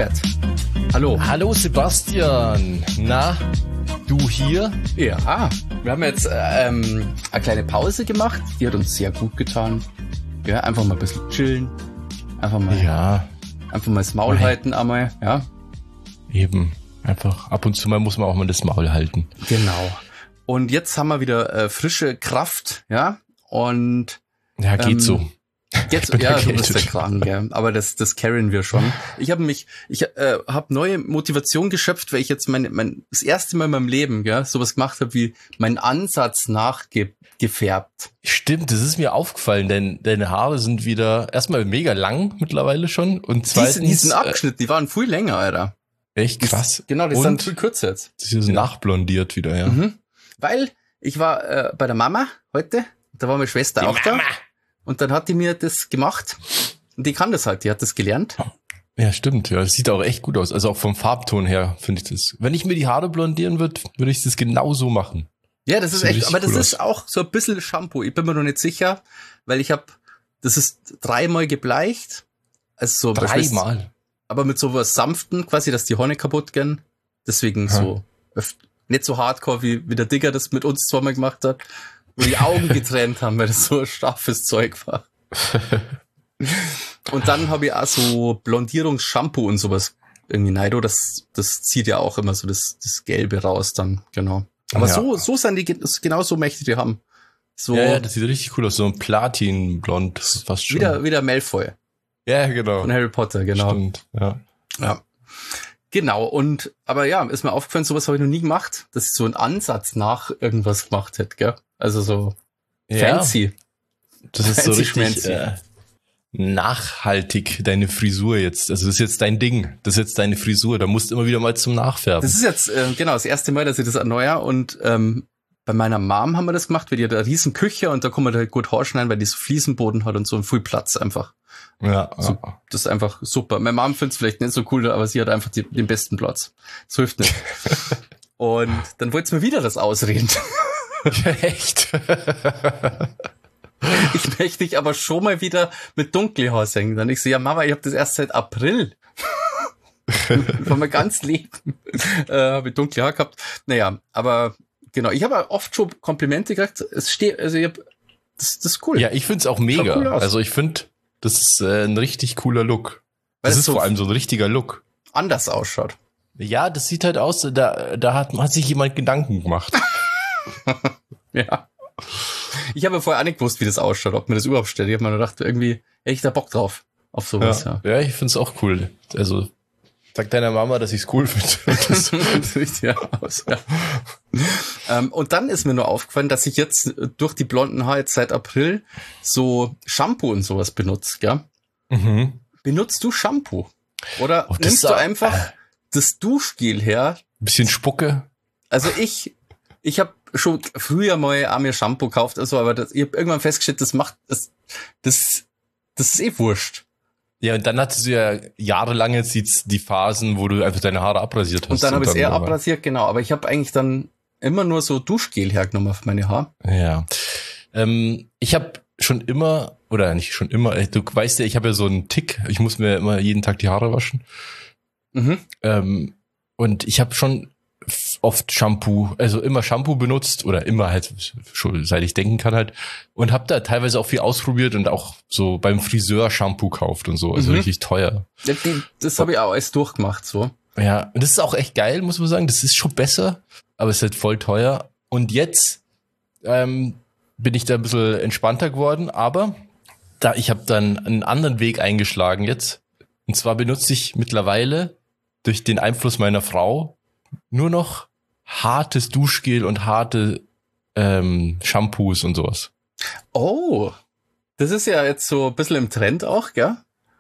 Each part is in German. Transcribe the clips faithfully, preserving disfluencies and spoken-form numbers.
Norbert. Hallo. Hallo Sebastian. Na, du hier? Ja, wir haben jetzt ähm, eine kleine Pause gemacht. Die hat uns sehr gut getan. Ja, einfach mal ein bisschen chillen. Einfach mal, ja. einfach mal das Maul Nein. halten einmal. Ja. Eben. Einfach ab und zu mal muss man auch mal das Maul halten. Genau. Und jetzt haben wir wieder äh, frische Kraft. Ja. Und Ja, geht ähm, so. Jetzt, ja, du bist ja krank, ja. Aber das, das carryen wir schon. Ich habe mich, ich äh, habe neue Motivation geschöpft, weil ich jetzt mein, mein das erste Mal in meinem Leben, ja, sowas gemacht habe wie meinen Ansatz nachgefärbt. Stimmt, das ist mir aufgefallen, denn deine Haare sind wieder erstmal mega lang mittlerweile schon und zweitens Die, die sind abgeschnitten, die waren viel länger, Alter. Äh, echt krass. Die, genau, die und sind viel kürzer jetzt. Sie sind Ja. nachblondiert wieder, ja. Mhm. Weil ich war äh, bei der Mama heute, da war meine Schwester Die auch Mama. da. Und dann hat die mir das gemacht. Und die kann das halt, die hat das gelernt. Ja, stimmt. Ja, das sieht auch echt gut aus. Also auch vom Farbton her finde ich das. Wenn ich mir die Haare blondieren würde, würde ich das genau so machen. Ja, das ist Sieht echt, richtig aber das cool ist auch so ein bisschen Shampoo. Ich bin mir noch nicht sicher, weil ich habe, das ist dreimal gebleicht. Also so Dreimal. aber mit sowas sanften, quasi, dass die Horne kaputt gehen. Deswegen Ha. so öf- nicht so hardcore, wie, wie der Digger das mit uns zweimal gemacht hat, wo die Augen getrennt haben, weil das so straffes Zeug war. Und dann habe ich auch so Blondierungsshampoo und sowas irgendwie Neido, das das zieht ja auch immer so das das Gelbe raus dann, genau. Aber Ja. so so sind die ge- genau so möchte ich die haben. So Ja, ja, das sieht richtig cool aus. So ein Platinblond, fast schon. wieder wieder Malfoy Ja, genau. von Harry Potter, genau. Stimmt, ja. Ja. Genau, und aber ja, ist mir aufgefallen, sowas habe ich noch nie gemacht, dass ich so einen Ansatz nach irgendwas gemacht hätte, gell? Also so Ja, fancy. das ist so fancy richtig schmancy. äh, nachhaltig, deine Frisur jetzt. Also das ist jetzt dein Ding. Das ist jetzt deine Frisur. Da musst du immer wieder mal zum Nachfärben. Das ist jetzt äh, genau das erste Mal, dass ich das erneuere und ähm, bei meiner Mom haben wir das gemacht, weil die hat eine riesen Küche und da kann man da gut Haar schneiden, weil die so Fliesenboden hat und so viel Platz einfach. ja, So, ja. das ist einfach super. Meine Mom findet es vielleicht nicht so cool, aber sie hat einfach die, den besten Platz. Das hilft nicht. Und dann wollte sie mir wieder das ausreden. Echt? Ich möchte dich aber schon mal wieder mit Dunkelhaar singen. Dann ich so, ja Mama, ich habe das erst seit April. Von meinem ganzen Leben äh, habe ich dunkle Haare gehabt. Naja, aber genau, ich habe oft schon Komplimente gekriegt. Es steht, also ich hab, das, das ist cool. Ja, ich find's auch mega. Schaut cool aus. Also ich find, das ist äh, ein richtig cooler Look. Weil Das es ist so vor allem so ein richtiger Look. anders ausschaut. Ja, das sieht halt aus, da, da hat, hat sich jemand Gedanken gemacht. Ja. Ich habe ja vorher auch nicht gewusst, wie das ausschaut, ob mir das überhaupt steht. Ich habe mir nur gedacht, irgendwie hätte ich da Bock drauf. Auf sowas, ja. Ja, ja, ich find's auch cool. Also sag deiner Mama, dass ich's cool finde. Das- Das sieht ja aus, ja. ähm, und dann ist mir nur aufgefallen, dass ich jetzt durch die blonden Haare jetzt seit April so Shampoo und sowas benutze, gell? mhm. Benutzt du Shampoo? Oder Oh, das nimmst ist du auch- einfach äh. das Duschgel her? Ein bisschen Spucke. Also ich, ich habe schon früher mal auch mir Shampoo gekauft, also, aber das, ich habe irgendwann festgestellt, das macht, das, das, das ist eh wurscht. Ja, und dann hattest du ja jahrelang jetzt die, die Phasen, wo du einfach deine Haare abrasiert hast. Und dann habe ich es eher aber- abrasiert, genau. Aber ich habe eigentlich dann immer nur so Duschgel hergenommen auf meine Haare. Ja. Ähm, ich habe schon immer, oder nicht schon immer, äh, du weißt ja, ich habe ja so einen Tick, ich muss mir immer jeden Tag die Haare waschen. Mhm. Ähm, und ich habe schon f- oft Shampoo, also immer Shampoo benutzt oder immer halt, schon seit ich denken kann halt. Und habe da teilweise auch viel ausprobiert und auch so beim Friseur Shampoo gekauft und so, also Mhm. richtig teuer. Ja, die, das habe ich auch alles durchgemacht, so. Ja, und das ist auch echt geil, muss man sagen. Das ist schon besser, aber es ist halt voll teuer. Und jetzt ähm, bin ich da ein bisschen entspannter geworden, aber da ich habe dann einen anderen Weg eingeschlagen jetzt. Und zwar benutze ich mittlerweile durch den Einfluss meiner Frau nur noch hartes Duschgel und harte ähm, Shampoos und sowas. Oh, das ist ja jetzt so ein bisschen im Trend auch, gell?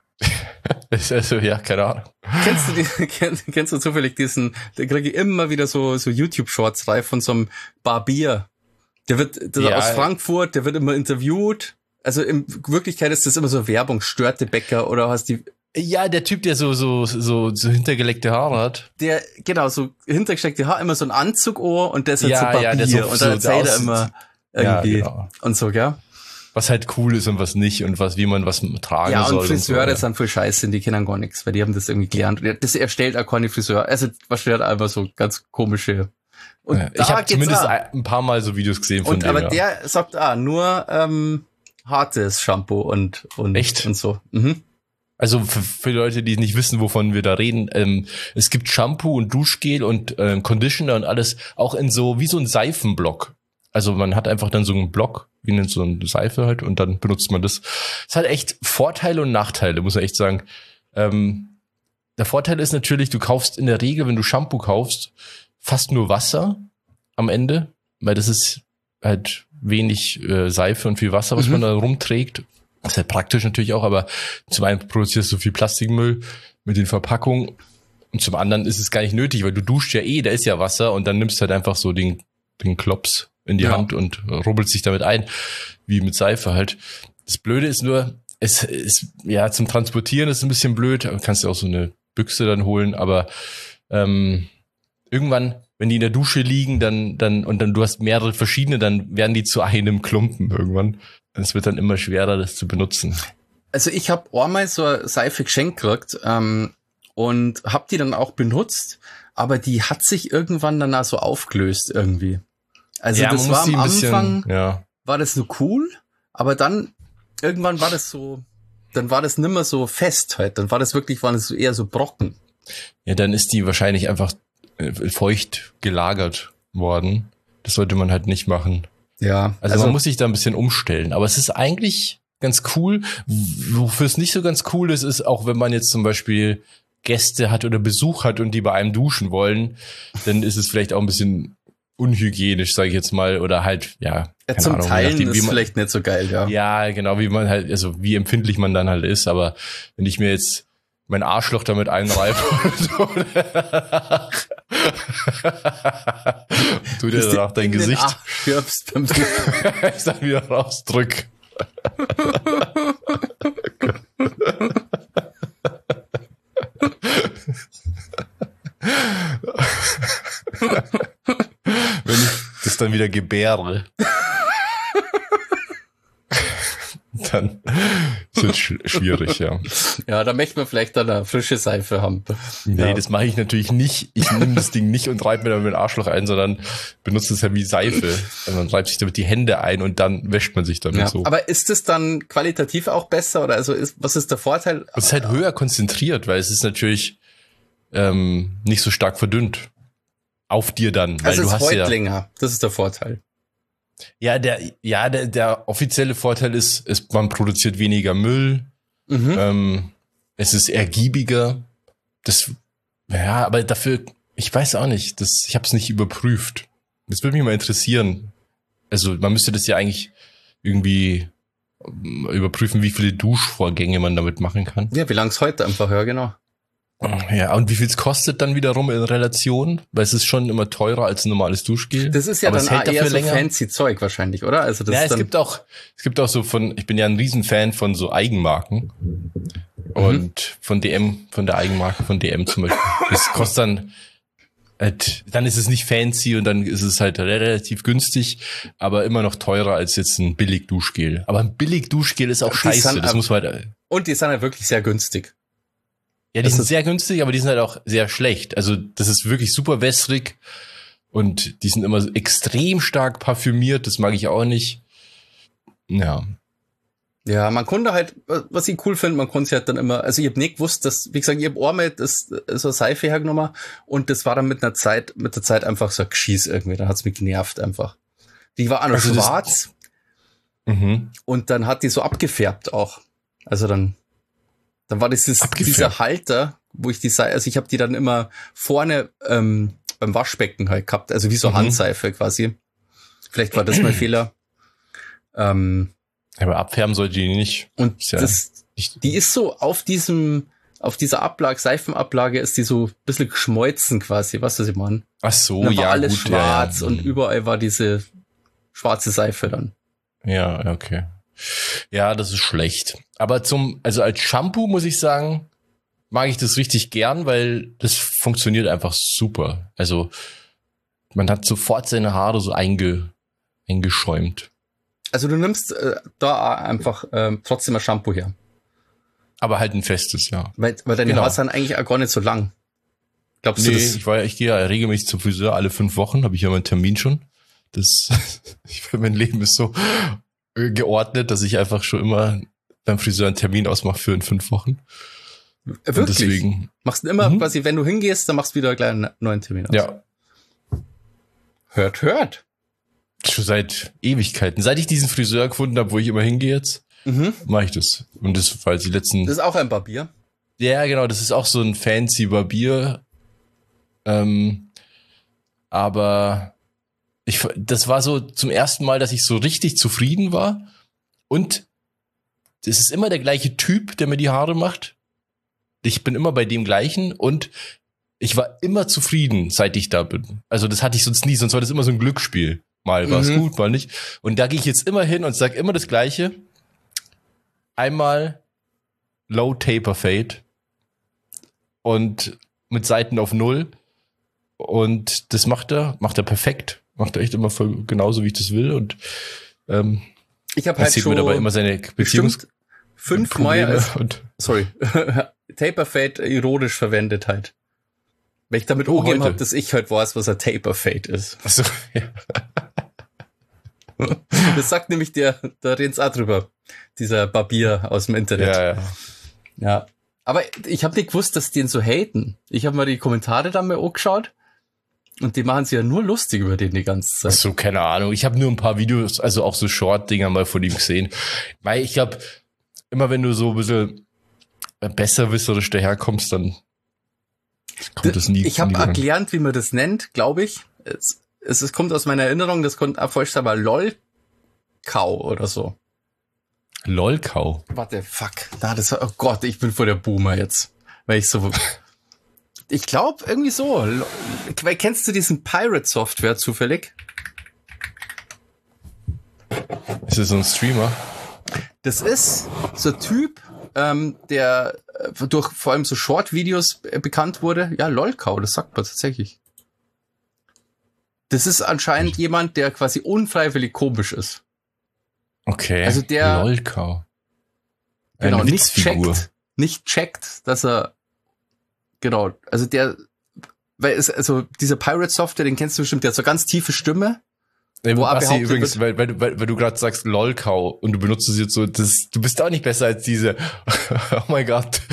Also, ja, keine Ahnung. Kennst du die, kennst, kennst du zufällig diesen, da kriege ich immer wieder so, so YouTube-Shorts rein von so einem Barbier. Der wird, der Ja. aus Frankfurt, der wird immer interviewt. Also in Wirklichkeit ist das immer so Werbung, Störtebäcker oder hast die, Ja, der Typ, der so so so so hintergelegte Haare hat. der, genau, so hintergesteckte Haar, immer so ein Anzugohr und der ist halt Ja, so Barbier. ja, der so- und so dann erzählt er aussieht. immer Ja, irgendwie genau. und so, gell? was halt cool ist und was nicht und was, wie man was tragen ja, soll. und Friseure und so, ja. sind voll scheiße, die kennen gar nichts, weil die haben das irgendwie gelernt. Das erstellt auch keine Friseur. Also, was steht einfach so ganz komische. Und ja, ich habe zumindest auch. ein paar Mal so Videos gesehen von und, dem. Aber ja. der sagt ah, nur ähm, hartes Shampoo und, und, Echt? und so. Mhm. Also für, für Leute, die nicht wissen, wovon wir da reden, ähm, es gibt Shampoo und Duschgel und ähm, Conditioner und alles auch in so, wie so ein Seifenblock. Also man hat einfach dann so einen Block, wie nennt so eine Seife halt, und dann benutzt man das. Es hat echt Vorteile und Nachteile, muss man echt sagen. Ähm, der Vorteil ist natürlich, du kaufst in der Regel, wenn du Shampoo kaufst, fast nur Wasser am Ende, weil das ist halt wenig äh, Seife und viel Wasser, was mhm. man da rumträgt. Das ist halt praktisch natürlich auch, aber zum einen produzierst du viel Plastikmüll mit den Verpackungen und zum anderen ist es gar nicht nötig, weil du duschst ja eh, da ist ja Wasser und dann nimmst du halt einfach so den, den Klops in die ja. Hand und rubbelst dich damit ein, wie mit Seife halt. Das Blöde ist nur, es ist, ja, zum Transportieren ist ein bisschen blöd, du kannst ja auch so eine Büchse dann holen, aber ähm, irgendwann, wenn die in der Dusche liegen, dann, dann, und dann du hast mehrere verschiedene, dann werden die zu einem Klumpen irgendwann. Es wird dann immer schwerer, das zu benutzen. Also ich habe einmal so eine Seife geschenkt gekriegt ähm, und habe die dann auch benutzt, aber die hat sich irgendwann dann auch so aufgelöst irgendwie. Also ja, das war am Anfang, bisschen, ja. war das so cool, aber dann irgendwann war das so, dann war das nimmer so fest halt, dann war das wirklich, waren das so eher so Brocken. Ja, dann ist die wahrscheinlich einfach feucht gelagert worden. Das sollte man halt nicht machen. Ja. Also, also man muss sich da ein bisschen umstellen. Aber es ist eigentlich ganz cool. Wofür es nicht so ganz cool ist, ist auch, wenn man jetzt zum Beispiel Gäste hat oder Besuch hat und die bei einem duschen wollen, dann ist es vielleicht auch ein bisschen unhygienisch, sage ich jetzt mal, oder halt, ja. ja zum Ahnung, Teilen nachdem, ist wie man, vielleicht nicht so geil, ja. Ja, genau, wie man halt, also wie empfindlich man dann halt ist. Aber wenn ich mir jetzt mein Arschloch damit einreibe du dir danach dein Gesicht stirbst beim ich dann wieder rausdrück. Wenn ich das dann wieder gebäre, dann ist es sch- schwierig, ja. Ja, da möchte man vielleicht dann eine frische Seife haben. Nee, ja. das mache ich natürlich nicht. Ich nehme das Ding nicht und reibe mir damit den Arschloch ein, sondern benutze es ja wie Seife. Und man reibt sich damit die Hände ein und dann wäscht man sich damit ja, so. Aber ist es dann qualitativ auch besser oder also ist, was ist der Vorteil? Es ist halt höher konzentriert, weil es ist natürlich ähm, nicht so stark verdünnt. Auf dir dann. Weil also du es hast heut ja, länger. Das ist der Vorteil. Ja, der, ja, der, der offizielle Vorteil ist, ist, man produziert weniger Müll. Mhm. Ähm, es ist ergiebiger. Das, ja, aber dafür, ich weiß auch nicht, das, ich habe es nicht überprüft. Das würde mich mal interessieren. Also man müsste das ja eigentlich irgendwie überprüfen, wie viele Duschvorgänge man damit machen kann. Ja, wie lang es heute einfach, ja, genau. Ja, und wie viel es kostet dann wiederum in Relation? Weil es ist schon immer teurer als ein normales Duschgel. Das ist ja aber dann es hält eher dafür so länger. fancy Zeug wahrscheinlich, oder? Also das ja, ist es dann gibt auch, es gibt auch so von, ich bin ja ein Riesenfan von so Eigenmarken. Und mhm. von D M, von der Eigenmarke von D M zum Beispiel. Das kostet dann, halt, dann ist es nicht fancy und dann ist es halt relativ günstig, aber immer noch teurer als jetzt ein Billig-Duschgel. Aber ein Billig-Duschgel ist auch die scheiße, das muss man halt. Und die sind halt wirklich sehr günstig. Ja, die das sind sehr günstig, aber die sind halt auch sehr schlecht. Also das ist wirklich super wässrig und die sind immer extrem stark parfümiert, das mag ich auch nicht. Ja. Ja, man konnte halt, was ich cool finde, man konnte sich halt dann immer, also ich habe nicht gewusst, dass, wie gesagt, ich habe einmal das, so eine Seife hergenommen und das war dann mit einer Zeit, mit der Zeit einfach so ein Geschieß irgendwie, dann hat's mich genervt einfach. Die war auch noch also schwarz mhm. und dann hat die so abgefärbt auch. Also dann Dann war das dieses, dieser Halter, wo ich die Seife, also ich habe die dann immer vorne ähm, beim Waschbecken halt gehabt, also wie so mhm. Handseife quasi. Vielleicht war das mein Fehler. Ähm, Aber abfärben sollte die nicht. Und ist ja das, nicht. Die ist so auf diesem, auf dieser Ablage, Seifenablage ist die so ein bisschen geschmolzen quasi, weißt du, was ich meine? Ach so, dann war ja, alles gut, schwarz ja, ja. und überall war diese schwarze Seife dann. Ja, okay. Ja, das ist schlecht. Aber zum, also als Shampoo muss ich sagen, mag ich das richtig gern, weil das funktioniert einfach super. Also man hat sofort seine Haare so einge, eingeschäumt. Also du nimmst äh, da einfach äh, trotzdem ein Shampoo her. Aber halt ein festes, ja. Weil, weil deine Genau. Haare sind eigentlich auch gar nicht so lang. Glaubst Nee, du das? ich, war, ich gehe ja regelmäßig zum Friseur, alle fünf Wochen habe ich ja meinen Termin schon. Das, ich finde, mein Leben ist so geordnet, dass ich einfach schon immer beim Friseur einen Termin ausmache für in fünf Wochen. Wirklich? Und deswegen, Machst du immer Mhm. quasi, wenn du hingehst, dann machst du wieder gleich einen neuen Termin aus. ja, Hört, hört. schon seit Ewigkeiten. Seit ich diesen Friseur gefunden habe, wo ich immer hingehe jetzt, Mhm. mache ich das. Und das war jetzt die letzten... Das ist auch ein Barbier. Ja, genau, das ist auch so ein fancy Barbier. Ähm, aber ich, das war so zum ersten Mal, dass ich so richtig zufrieden war. Und es ist immer der gleiche Typ, der mir die Haare macht. Ich bin immer bei dem gleichen und ich war immer zufrieden, seit ich da bin. Also das hatte ich sonst nie, sonst war das immer so ein Glücksspiel. Mal war es Mhm. gut, mal nicht. Und da gehe ich jetzt immer hin und sage immer das Gleiche. Einmal Low Taper Fade und mit Seiten auf Null. Und das macht er, macht er perfekt. Macht er echt immer voll genauso, wie ich das will. Und ähm, Ich habe halt erzählt schon mir dabei immer seine bestimmt Beziehungsprobleme. fünfmal als, Und sorry, Taperfade ironisch verwendet halt. Weil ich damit Oh, umgegeben heute. habe, dass ich halt weiß, was ein Taperfade ist. also, ja. Das sagt nämlich der, da reden's auch drüber. Dieser Barbier aus dem Internet. ja, ja. Ja. Aber ich habe nicht gewusst, dass die ihn so haten. Ich habe mal die Kommentare dann mal angeschaut und die machen sich ja nur lustig über den die ganze Zeit. So, keine Ahnung. Ich habe nur ein paar Videos, also auch so Short-Dinger mal von ihm gesehen. Weil ich glaube, immer wenn du so ein bisschen besserwisserisch daherkommst, dann kommt das nie. Ich habe nie dran. erklärt, wie man das nennt, glaube ich. Es, es, es kommt aus meiner Erinnerung, das kommt auch falsch, aber LOL-Kau oder so. Lolkau. Warte, fuck. Da, das, oh Gott, ich bin voll der Boomer jetzt. Weil ich so... Ich glaube, irgendwie so. Lo- Weil, kennst du diesen Pirate-Software zufällig? Ist das so ein Streamer? Das ist so ein Typ, ähm, der äh, durch vor allem so Short-Videos äh, bekannt wurde. Ja, LOLkau, das sagt man tatsächlich. Das ist anscheinend jemand, der quasi unfreiwillig komisch ist. Okay. Also der- Lolkau. Genau, Eine nicht Witzfigur. checkt, nicht checkt, dass er, genau, also der, weil es, also dieser Pirate-Software, den kennst du bestimmt, der hat so ganz tiefe Stimme. Nee, Wo auch Basti, behauptet übrigens, weil, weil, du- weil, weil du gerade sagst Lolkau und du benutzt es jetzt so, das, du bist auch nicht besser als diese oh mein Gott,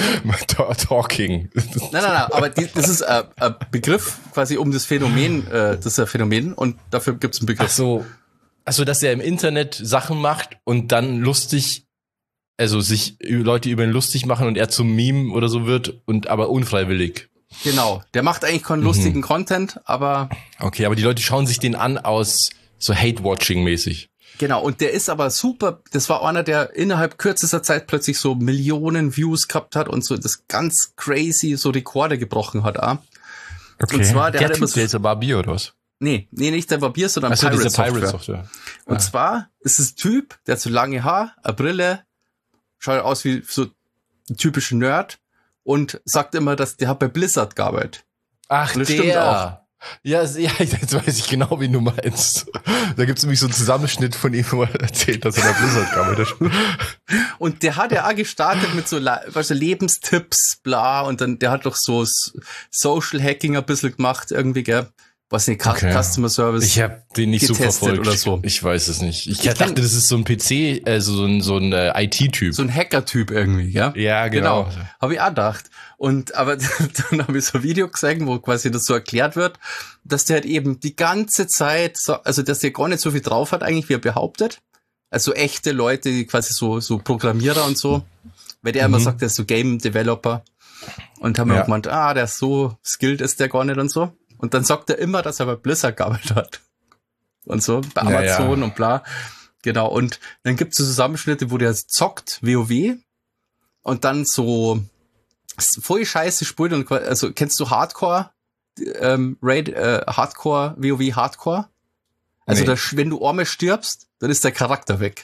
Talking. Nein, nein, nein, aber die, das ist äh, ein Begriff quasi um das Phänomen, äh, das ist ein Phänomen und dafür gibt's einen Ach Begriff. so, also dass er im Internet Sachen macht und dann lustig, also sich Leute über ihn lustig machen und er zum Meme oder so wird und aber unfreiwillig. Genau, der macht eigentlich keinen Mhm. lustigen Content, aber Okay, aber die Leute schauen sich den an aus so Hate-Watching-mäßig. genau, und der ist aber super, das war einer, der innerhalb kürzester Zeit plötzlich so Millionen Views gehabt hat und so das ganz crazy so Rekorde gebrochen hat auch. Okay. Und zwar, der der hat Typ, immer so- der ist ein Barbier oder was? Nee, nee, nicht der Barbier, sondern Achso, Pirate dieser Software. Pirate-Software. Und Ah. zwar ist es ein Typ, der hat so lange Haar, eine Brille, schaut aus wie so ein typischer Nerd und sagt immer, dass der hat bei Blizzard gearbeitet. Ach, Und das der. stimmt auch. Ja, s- ja, jetzt weiß ich genau, wen du meinst. Da gibt's nämlich so einen Zusammenschnitt von ihm, wo er erzählt, dass er bei Blizzard gearbeitet hat. Und der hat ja auch gestartet mit so, La- weißt du, Lebenstipps, bla, und dann, der hat doch so S- Social Hacking ein bisschen gemacht, irgendwie, gell? Was nicht, Cu- Okay. Customer Service. Ich habe den nicht so getestet verfolgt oder so. Ich weiß es nicht. Ich, Ich dachte, kenn- das ist so ein P C, also so ein, so ein äh, I T-Typ. So ein Hacker-Typ irgendwie, gell? Ja, genau. Genau. Habe ich auch gedacht. Und aber dann habe ich so ein Video gesehen, wo quasi das so erklärt wird, dass der halt eben die ganze Zeit, so, also dass der gar nicht so viel drauf hat, eigentlich, wie er behauptet. Also echte Leute, die quasi so, so Programmierer und so. Weil der Mhm. immer sagt, der ist so Game Developer. Und haben Ja. wir auch gemeint, ah, der ist so skilled ist der gar nicht und so. Und dann sagt er immer, dass er bei Blizzard gearbeitet hat. Und so, bei Ja, ja. Amazon und bla. Genau. Und dann gibt es so Zusammenschnitte, wo der zockt, WoW. Und dann so voll scheiße spielt und qua- also kennst du Hardcore ähm, Raid äh, Hardcore WoW Hardcore? Also Nee. da, wenn du einmal stirbst, dann ist der Charakter weg.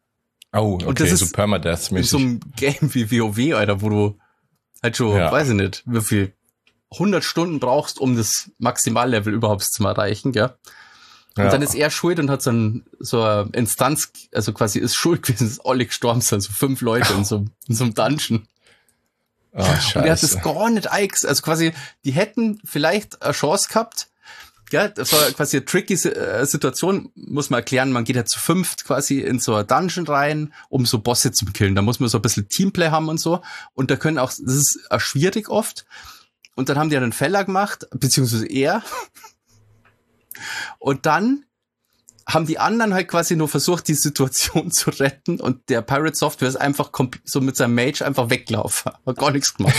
Oh, okay, Und das ist so In Permadeath-mäßig. so einem Game wie WoW, Alter, wo du halt schon, Ja. weiß ich nicht, wie viel hundert Stunden brauchst, um das Maximallevel überhaupt zu erreichen, gell? Und Ja. dann ist er schuld und hat so, ein, so eine Instanz, also quasi ist schuld gewesen, dass alle gestorben sind, so fünf Leute in so, in so einem Dungeon. Oh, scheiße. Und er hat das gar nicht eingesehen. Also quasi, die hätten vielleicht eine Chance gehabt. Ja, das war quasi eine tricky Situation, muss man erklären. Man geht ja zu fünft quasi in so ein Dungeon rein, um so Bosse zu killen. Da muss man so ein bisschen Teamplay haben und so. Und da können auch, das ist auch schwierig oft. Und dann haben die einen Fehler gemacht, beziehungsweise er. Und dann haben die anderen halt quasi nur versucht, die Situation zu retten und der Pirate Software ist einfach so mit seinem Mage einfach weggelaufen. Hat gar nichts gemacht.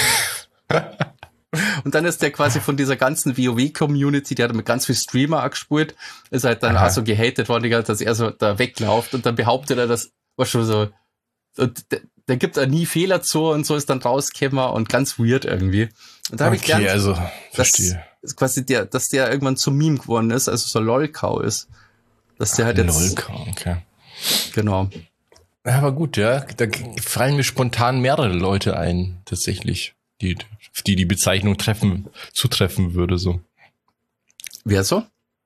Und dann ist der quasi von dieser ganzen WoW-Community, die hat mit ganz viel Streamer angespielt, ist halt dann Aha. auch so gehatet worden, dass er so da weglauft und dann behauptet er, das war schon so, und der, der gibt da nie Fehler zu und so ist dann rausgekommen und ganz weird irgendwie. Und da habe Okay, ich gelernt, also, dass, verstehe. quasi der, dass der irgendwann zum Meme geworden ist, also so LOL-Cow ist. Dass der halt jetzt, Lolcow, okay. genau. Ja, aber gut, ja, da fallen mir spontan mehrere Leute ein, tatsächlich, die, auf die die Bezeichnung treffen, zutreffen würde, so. Wer so?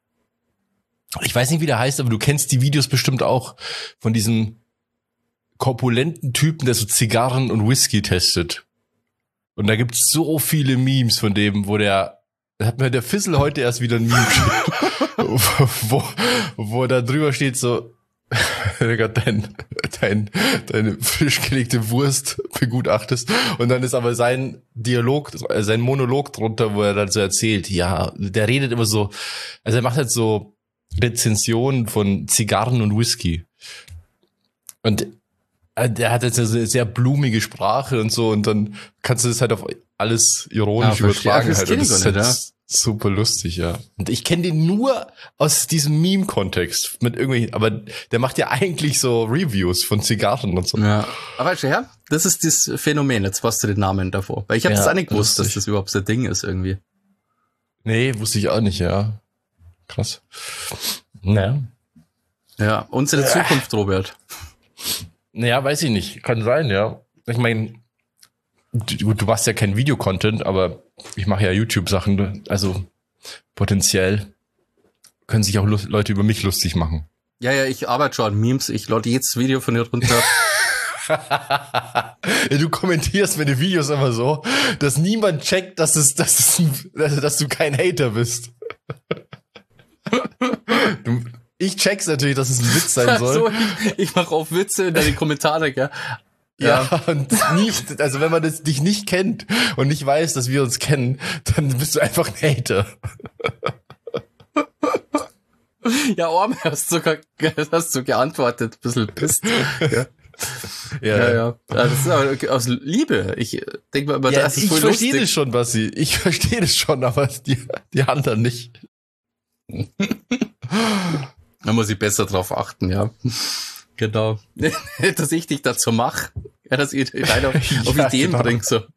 Ich weiß nicht, wie der heißt, aber du kennst die Videos bestimmt auch von diesem korpulenten Typen, der so Zigarren und Whisky testet. Und da gibt's so viele Memes von dem, wo der, da hat mir der Fissel heute erst wieder ein Meme geschickt, wo, wo da drüber steht so, dein, dein, deine frisch gelegte Wurst begutachtest. Und dann ist aber sein Dialog, sein Monolog drunter, wo er dann so erzählt, ja, der redet immer so, also er macht halt so Rezensionen von Zigarren und Whisky. Und der hat jetzt eine sehr blumige Sprache und so und dann kannst du das halt auf alles ironisch ja, übertragen. das Halt. Und das ist halt ja. super lustig, ja. Und ich kenne den nur aus diesem Meme-Kontext mit irgendwelchen, aber der macht ja eigentlich so Reviews von Zigarren und so. Ja. Aber schau her, das ist das Phänomen, jetzt weißt du den Namen davor. Weil ich habe Ja, das auch nicht gewusst, lustig. dass das überhaupt so ein Ding ist irgendwie. Nee, wusste ich auch nicht, ja. Krass. Naja. Ja, unsere Zukunft, Robert. Naja, weiß ich nicht. Kann sein, ja. Ich meine, du, du machst ja kein Videocontent, aber ich mache ja YouTube-Sachen. Also potenziell können sich auch Lust, Leute über mich lustig machen. Ja, ja, ich arbeite schon an Memes. Ich lade jedes Video von dir runter. Ja, du kommentierst meine Videos immer so, dass niemand checkt, dass, es, dass, es ein, dass du kein Hater bist. Du, ich check's natürlich, dass es ein Witz sein soll. So, ich, ich mache auf Witze in deine Kommentare, gell? Ja, ja, und nie, also wenn man das, dich nicht kennt und nicht weiß, dass wir uns kennen, dann bist du einfach ein Hater. Ja, Orm, hast sogar hast du geantwortet, ein bisschen pisst. Ja. Ja, ja. ja. Das ist aber aus Liebe. Ich denke mal, aber Ja, das ist ich voll verstehe lustig. das schon, Basti. Ich verstehe das schon, aber die, die anderen nicht. Da muss ich besser drauf achten, ja. Genau. Dass ich dich dazu mache. Ja, dass ich dich auf, auf Ja, Ideen genau. bringt, so.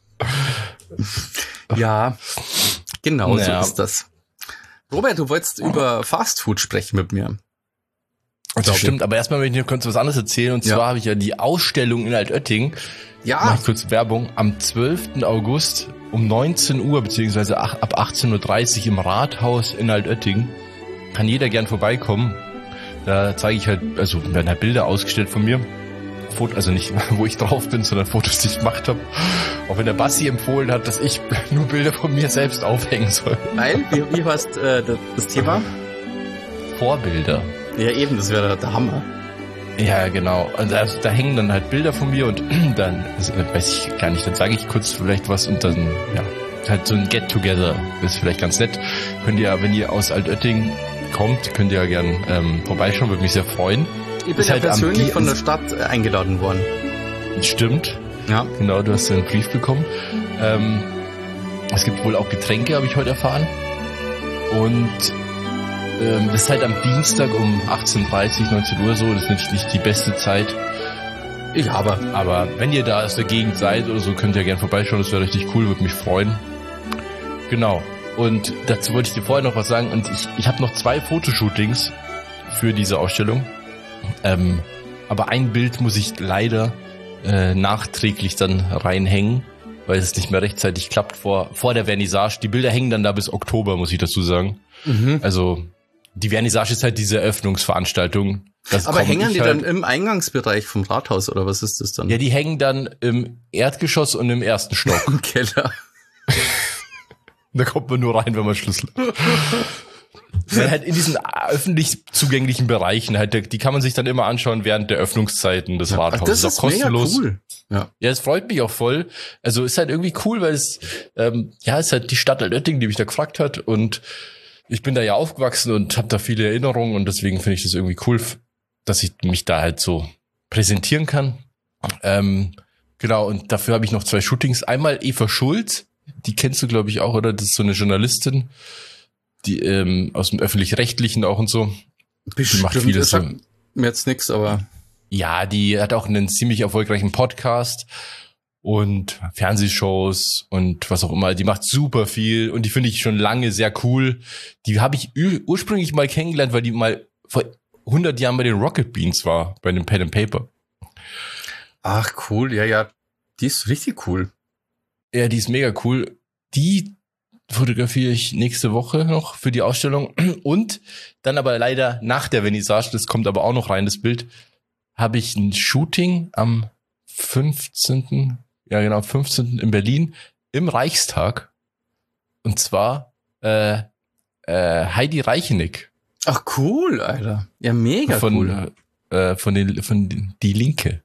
Ja, genau Naja. so ist das. Robert, du wolltest über Fastfood sprechen mit mir. Das Glaub ich. stimmt, aber erstmal möchte ich dir kurz was anderes erzählen. Und Ja. zwar habe ich ja die Ausstellung in Altötting. Mach Ja, ich kurz Werbung. Am zwölften August um neunzehn Uhr beziehungsweise ach- ab achtzehn Uhr dreißig im Rathaus in Altötting. Kann jeder gern vorbeikommen. Da zeige ich halt, also werden halt Bilder ausgestellt von mir. Foto, also nicht, wo ich drauf bin, sondern Fotos, die ich gemacht habe. Auch wenn der Bassi empfohlen hat, dass ich nur Bilder von mir selbst aufhängen soll. weil, wie, wie heißt äh, das- das Thema? Vorbilder. Ja, eben, das wäre der Hammer. Ja, genau. Also da, da hängen dann halt Bilder von mir und dann, das weiß ich gar nicht, dann sage ich kurz vielleicht was und dann, ja, halt so ein Get-Together ist vielleicht ganz nett. Könnt ihr, wenn ihr aus Altötting kommt, könnt ihr ja gern ähm, vorbeischauen, würde mich sehr freuen. Ich bin Ist ja halt am persönlich Bier- von der Stadt äh, eingeladen worden. Stimmt, Ja. genau, du hast ja einen Brief bekommen. Ähm, es gibt wohl auch Getränke, habe ich heute erfahren. Und ähm, das ist halt am Dienstag um achtzehn Uhr dreißig, neunzehn Uhr so, das ist nicht, nicht die beste Zeit. Ich aber. Aber wenn ihr da aus der Gegend seid oder so, könnt ihr gerne vorbeischauen. Das wäre richtig cool, würde mich freuen. Genau. Und dazu wollte ich dir vorher noch was sagen. Und ich, ich habe noch zwei Fotoshootings für diese Ausstellung. Ähm, aber ein Bild muss ich leider äh, nachträglich dann reinhängen, weil es nicht mehr rechtzeitig klappt vor, vor der Vernissage. Die Bilder hängen dann da bis Oktober, muss ich dazu sagen. Mhm. Also die Vernissage ist halt diese Eröffnungsveranstaltung. Das Aber hängen die halt, dann im Eingangsbereich vom Rathaus oder was ist das dann? Ja, die hängen dann im Erdgeschoss und im ersten Stock. Im Keller. Da kommt man nur rein, wenn man Schlüssel hat. Weil halt in diesen öffentlich zugänglichen Bereichen, halt, die kann man sich dann immer anschauen während der Öffnungszeiten des Rathauses. Ach, das ist, ist auch kostenlos. Mega cool. Ja. Ja, es freut mich auch voll. Also ist halt irgendwie cool, weil es, ähm, ja, ist halt die Stadt Altötting, die mich da gefragt hat und ich bin da ja aufgewachsen und habe da viele Erinnerungen und deswegen finde ich das irgendwie cool, dass ich mich da halt so präsentieren kann. Ähm, genau, und dafür habe ich noch zwei Shootings. Einmal Eva Schulz, die kennst du, glaube ich, auch, oder? Das ist so eine Journalistin, die ähm, aus dem Öffentlich-Rechtlichen auch und so. Bestimmt, die macht vieles so. Mir jetzt nix, aber... Ja, die hat auch einen ziemlich erfolgreichen Podcast und Fernsehshows und was auch immer. Die macht super viel und die finde ich schon lange sehr cool. Die habe ich ur- ursprünglich mal kennengelernt, weil die mal vor hundert Jahren bei den Rocket Beans war, bei dem Pen and Paper. Ach, cool. Ja, ja. Die ist richtig cool. Ja, die ist mega cool. Die fotografiere ich nächste Woche noch für die Ausstellung und dann aber leider nach der Vernissage, das kommt aber auch noch rein, das Bild, habe ich ein Shooting am fünfzehnten Ja, genau, fünfzehnten in Berlin im Reichstag. Und zwar äh, äh, Heidi Reichenick. Ach cool, Alter. Ja, mega von, cool. Äh, von den von den, Die Linke.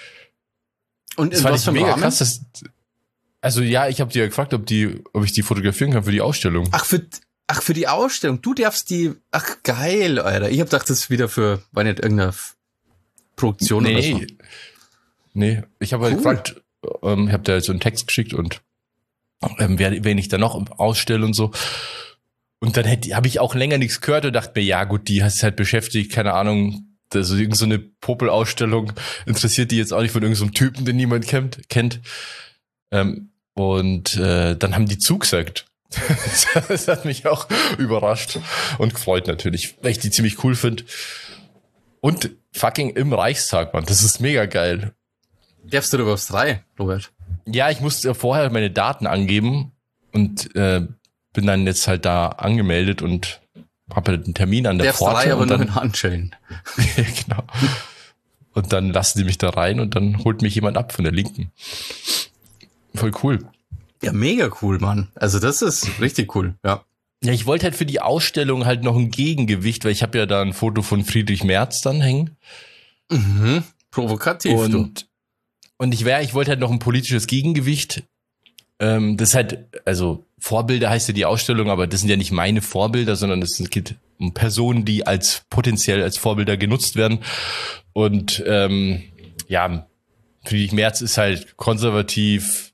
Und das fand ich mega Rahmen? krass. Das, also ja, ich habe die ja gefragt, ob die, ob ich die fotografieren kann für die Ausstellung. Ach für ach für die Ausstellung. Du darfst die. Ach geil, Alter. Ich habe gedacht, das ist wieder für, war nicht irgendeine Produktion nee, oder so. Nee, ich habe halt Cool. gefragt, ähm, ich habe da so einen Text geschickt und ähm, wer, wen ich da noch ausstelle und so. Und dann habe ich auch länger nichts gehört und dachte mir, ja gut, die hast halt beschäftigt, keine Ahnung, also irgend so eine Popel-Ausstellung interessiert die jetzt auch nicht von irgendeinem so Typen, den niemand kennt. kennt. Ähm, und äh, dann haben die zugesagt. Das hat mich auch überrascht und gefreut natürlich, weil ich die ziemlich cool finde. Und fucking im Reichstag, Mann. Das ist mega geil. Darfst du überhaupt drei, Robert? Ja, ich musste vorher meine Daten angeben und äh, bin dann jetzt halt da angemeldet und habe halt einen Termin an der Darfst Pforte. drei aber und nur dann, in Handschellen. Genau. Und dann lassen die mich da rein und dann holt mich jemand ab von der Linken. Voll cool. Ja, mega cool, Mann. Also das ist richtig cool, ja. Ja, ich wollte halt für die Ausstellung halt noch ein Gegengewicht, weil ich habe ja da ein Foto von Friedrich Merz dann hängen. Mhm. Provokativ, und, du. Und ich wäre, ich wollte halt noch ein politisches Gegengewicht. Ähm, das ist halt, also Vorbilder heißt ja die Ausstellung, aber das sind ja nicht meine Vorbilder, sondern es geht um Personen, die als potenziell als Vorbilder genutzt werden. Und ähm, ja, Friedrich Merz ist halt konservativ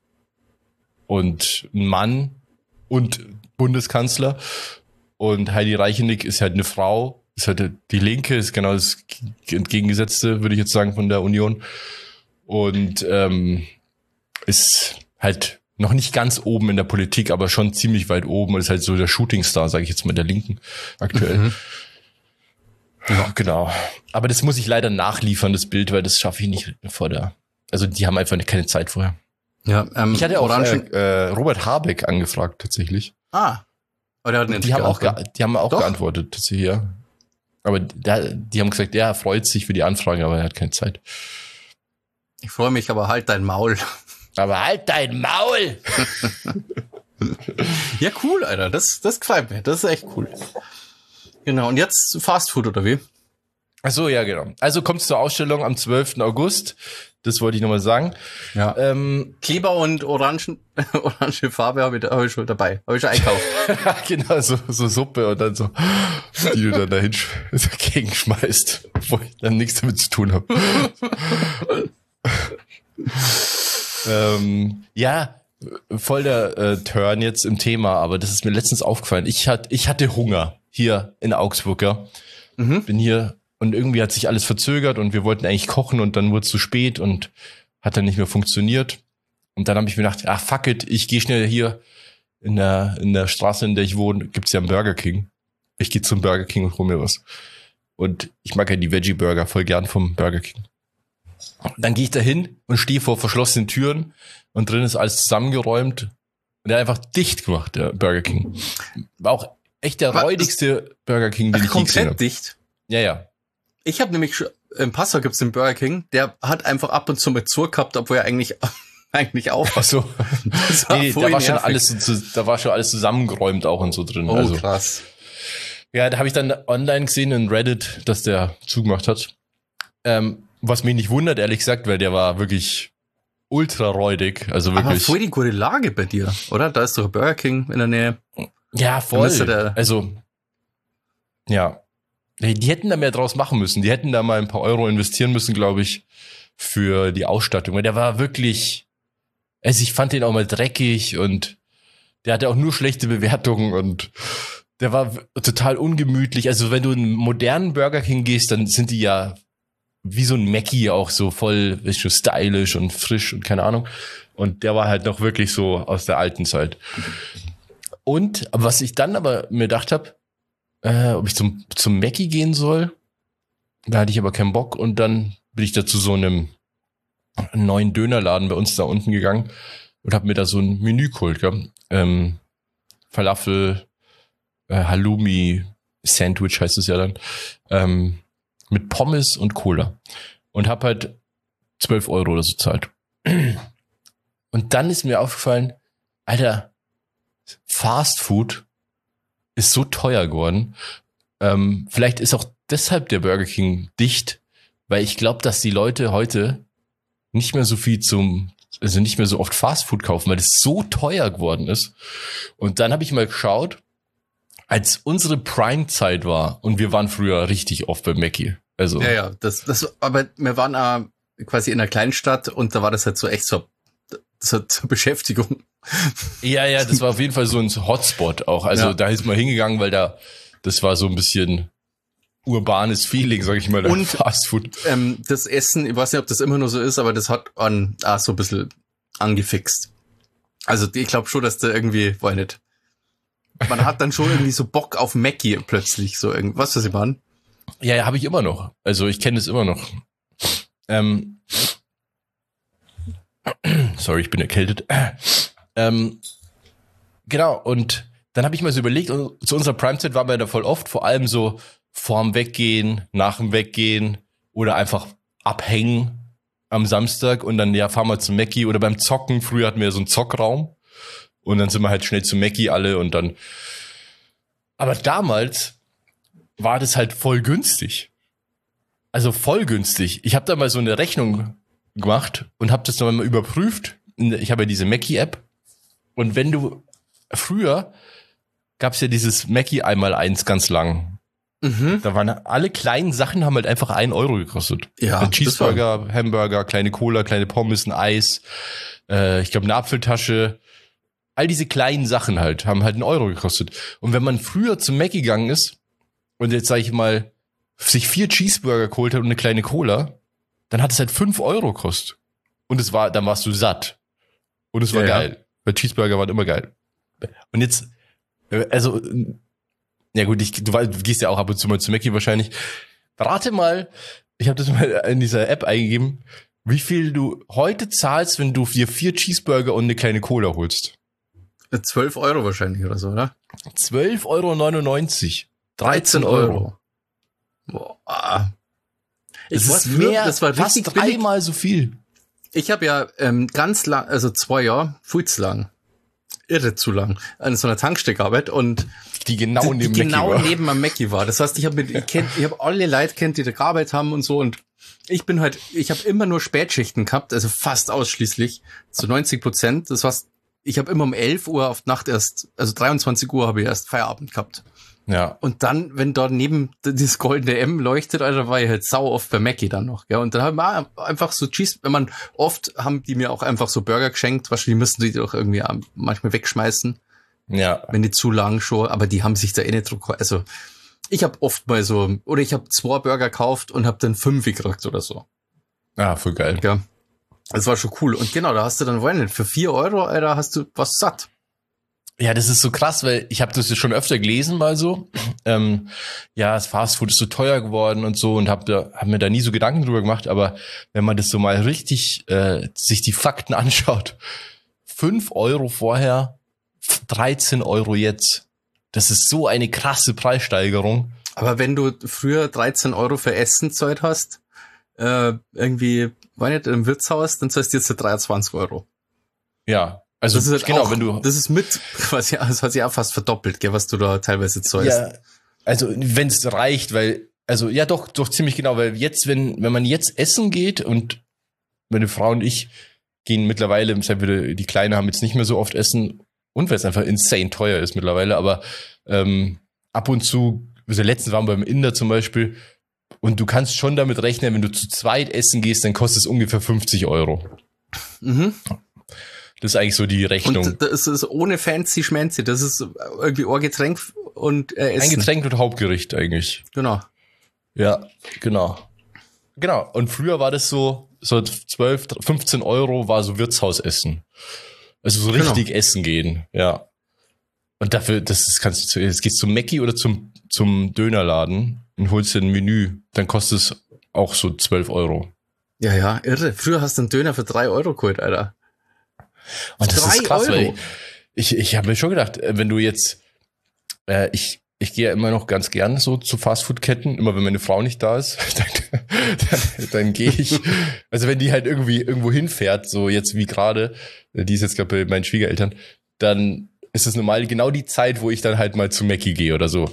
und ein Mann und Bundeskanzler. Und Heidi Reichenick ist halt eine Frau, ist halt die Linke, ist genau das Entgegengesetzte, würde ich jetzt sagen, von der Union. Und ähm, ist halt noch nicht ganz oben in der Politik, aber schon ziemlich weit oben und ist halt so der Shootingstar, sage ich jetzt mal, der Linken aktuell. Mhm. Ja, genau. Aber das muss ich leider nachliefern, das Bild, weil das schaffe ich nicht vor der... Also die haben einfach keine Zeit vorher. Ja, ähm, ich hatte auch äh, äh, Robert Habeck angefragt, tatsächlich. Ah. Aber der hat nicht die, haben auch ge- die haben auch Doch. geantwortet, tatsächlich, ja. Aber der, die haben gesagt, ja, er freut sich für die Anfrage, aber er hat keine Zeit. Ich freue mich, aber halt dein Maul. Aber halt dein Maul! Ja, cool, Alter. Das, das gefällt mir. Das ist echt cool. Genau. Und jetzt Fast Food, oder wie? Ach so, ja, genau. Also kommt zur Ausstellung am zwölften August. Das wollte ich nochmal sagen. Ja. Ähm, Kleber und Orangen, orange Farbe habe ich, hab ich schon dabei. Habe ich schon einkauft. Genau, so, so Suppe und dann so, die du dann dahin dagegen schmeißt, wo ich dann nichts damit zu tun habe. ähm, ja, voll der äh, Turn jetzt im Thema, aber das ist mir letztens aufgefallen. Ich, hat, ich hatte Hunger hier in Augsburg, ja. Mhm. Bin hier und irgendwie hat sich alles verzögert und wir wollten eigentlich kochen und dann wurde es zu spät und hat dann nicht mehr funktioniert. Und dann habe ich mir gedacht, ach fuck it, ich gehe schnell hier in der, in der Straße, in der ich wohne, gibt's ja einen Burger King. Ich gehe zum Burger King und hole mir was. Und ich mag ja die Veggie-Burger voll gern vom Burger King. Dann gehe ich da hin und stehe vor verschlossenen Türen und drin ist alles zusammengeräumt und er hat einfach dicht gemacht, der Burger King. War auch echt der räudigste Burger King, den Ach, ich je gesehen habe. komplett dicht. Ja, ja. Ich habe nämlich schon, im Passau gibt's den Burger King, der hat einfach ab und zu mit zu gehabt, obwohl er eigentlich eigentlich auch. Ach so. Nee, da war schon alles so, da war schon alles zusammengeräumt auch und so drin. Oh, also, krass. ja, da habe ich dann online gesehen in Reddit, dass der zugemacht hat. Ähm, was mich nicht wundert, ehrlich gesagt, weil der war wirklich ultra räudig. Also wirklich. Aber voll die gute Lage bei dir, oder? Da ist doch ein Burger King in der Nähe. Ja, voll. Also, ja. Die hätten da mehr draus machen müssen. Die hätten da mal ein paar Euro investieren müssen, glaube ich, für die Ausstattung. Weil der war wirklich, also ich fand den auch mal dreckig und der hatte auch nur schlechte Bewertungen und der war total ungemütlich. Also wenn du in einen modernen Burger King gehst, dann sind die ja wie so ein Mackie auch so voll, ist schon stylisch und frisch und keine Ahnung. Und der war halt noch wirklich so aus der alten Zeit. Und was ich dann aber mir gedacht habe, äh, ob ich zum, zum Mackie gehen soll, da hatte ich aber keinen Bock und dann bin ich da zu so einem neuen Dönerladen bei uns da unten gegangen und habe mir da so ein Menü geholt, gell? Ähm, Falafel, äh, Halloumi, Sandwich heißt es ja dann, ähm, mit Pommes und Cola und habe halt zwölf Euro oder so zahlt. Und dann ist mir aufgefallen, Alter, Fast Food ist so teuer geworden. Ähm, vielleicht ist auch deshalb der Burger King dicht, weil ich glaube, dass die Leute heute nicht mehr so viel zum, also nicht mehr so oft Fast Food kaufen, weil es so teuer geworden ist. Und dann habe ich mal geschaut, als unsere Prime-Zeit war und wir waren früher richtig oft bei Mackie. Also ja, ja, das, das, aber wir waren äh, quasi in einer Kleinstadt und da war das halt so echt so, so zur Beschäftigung. Ja, ja, das war auf jeden Fall so ein Hotspot auch. Also ja. Da ist man hingegangen, weil da, das war so ein bisschen urbanes Feeling, sag ich mal, und Fast Food. Ähm, das Essen, ich weiß nicht, ob das immer nur so ist, aber das hat an, ah, so ein bisschen angefixt. Also ich glaube schon, dass da irgendwie, weiß nicht, man hat dann schon irgendwie so Bock auf Mackie plötzlich, so irgendwas, was ich meine. Ja, ja, habe ich immer noch. Also ich kenne das immer noch. Ähm, sorry, ich bin erkältet. Ähm, genau, und dann habe ich mal so überlegt, und zu unserer Prime-Zeit waren wir da voll oft, vor allem so vorm Weggehen, nach dem Weggehen oder einfach abhängen am Samstag und dann, ja, fahren wir zum Mackie oder beim Zocken. Früher hatten wir so einen Zockraum und dann sind wir halt schnell zum Mackie alle und dann. Aber damals war das halt voll günstig. Also voll günstig. Ich habe da mal so eine Rechnung gemacht und habe das dann mal überprüft. Ich habe ja diese Mackie-App. Und wenn du, früher gab es ja dieses Mackie einmal eins ganz lang. Mhm. Da waren alle kleinen Sachen, haben halt einfach ein Euro gekostet. Ja. Ein Cheeseburger, Hamburger, kleine Cola, kleine Pommes, ein Eis, äh, ich glaube eine Apfeltasche. All diese kleinen Sachen halt, haben halt einen Euro gekostet. Und wenn man früher zum Mackie gegangen ist und jetzt sage ich mal, sich vier Cheeseburger geholt hat und eine kleine Cola, dann hat es halt fünf Euro gekostet. Und es war, dann warst du satt. Und es war ja, geil. Ja. Weil Cheeseburger waren immer geil. Und jetzt, also, ja gut, ich, du, du gehst ja auch ab und zu mal zu Mackie wahrscheinlich. Rate mal, ich habe das mal in dieser App eingegeben, wie viel du heute zahlst, wenn du dir vier Cheeseburger und eine kleine Cola holst. zwölf Euro wahrscheinlich oder so, oder? zwölf Euro neunundneunzig. dreizehn Euro. Boah. Das ist mehr, das war fast dreimal so viel. Ich habe ja ähm, ganz lang, also zwei Jahre, viel zu lang, irre zu lang, an so einer Tankstelle gearbeitet und die genau die, neben die genau war. neben am Mackie war. Das heißt, ich habe mit, ich kenn, ich habe alle Leute kennt, die da gearbeitet haben und so und ich bin halt, ich habe immer nur Spätschichten gehabt, also fast ausschließlich, zu neunzig Prozent. Das heißt, ich habe immer um elf Uhr auf Nacht erst, also dreiundzwanzig Uhr habe ich erst Feierabend gehabt. Ja. Und dann, wenn dort neben dieses goldene M leuchtet, Alter, war ich halt sau oft bei Mackie dann noch, gell. Und dann haben wir einfach so Cheese, wenn man, oft haben die mir auch einfach so Burger geschenkt, wahrscheinlich müssen die doch irgendwie manchmal wegschmeißen. Ja. Wenn die zu lang schon, aber die haben sich da eh nicht drauf, also, ich habe oft mal so, oder ich habe zwei Burger gekauft und habe dann fünf gekriegt oder so. Ah, voll geil. Ja. Das war schon cool. Und genau, da hast du dann, wollen nicht, für vier Euro, Alter, hast du was satt. Ja, das ist so krass, weil ich habe das schon öfter gelesen mal so. Ähm, ja, das Fastfood ist so teuer geworden und so und habe hab mir da nie so Gedanken drüber gemacht. Aber wenn man das so mal richtig äh, sich die Fakten anschaut, fünf Euro vorher, dreizehn Euro jetzt. Das ist so eine krasse Preissteigerung. Aber wenn du früher dreizehn Euro für Essen zahlt hast, äh, irgendwie, war nicht, im Wirtshaus, dann zahlst du jetzt dreiundzwanzig Euro. Ja, also das ist halt genau, auch, wenn du... Das ist mit, quasi, das hat sich auch fast verdoppelt, gell, was du da teilweise zahlst. Ja, also wenn es reicht, weil, also ja doch, doch ziemlich genau, weil jetzt, wenn, wenn man jetzt essen geht und meine Frau und ich gehen mittlerweile, seit wir die Kleine haben, jetzt nicht mehr so oft essen und weil es einfach insane teuer ist mittlerweile, aber ähm, ab und zu, also letztens waren wir beim Inder zum Beispiel und du kannst schon damit rechnen, wenn du zu zweit essen gehst, dann kostet es ungefähr fünfzig Euro. Mhm. Das ist eigentlich so die Rechnung. Und das ist ohne fancy Schmancy, das ist irgendwie ein Getränk und äh, Essen. Ein Getränk und Hauptgericht eigentlich. Genau. Ja, genau. Genau. Und früher war das so, so zwölf, fünfzehn Euro war so Wirtshausessen. Also so richtig genau. Essen gehen, ja. Und dafür, das, das kannst du zu, jetzt gehst du zum Mackie oder zum, zum Dönerladen und holst dir ein Menü, dann kostet es auch so zwölf Euro. Ja, ja, irre. Früher hast du einen Döner für drei Euro geholt, Alter. Und das ist krass, Euro. Weil ich, ich habe mir schon gedacht, wenn du jetzt, äh, ich, ich gehe ja immer noch ganz gern so zu Fastfood-Ketten, immer wenn meine Frau nicht da ist, dann, dann, dann gehe ich, also wenn die halt irgendwie irgendwo hinfährt, so jetzt wie gerade, die ist jetzt gerade bei meinen Schwiegereltern, dann ist es normal genau die Zeit, wo ich dann halt mal zu Mackie gehe oder so.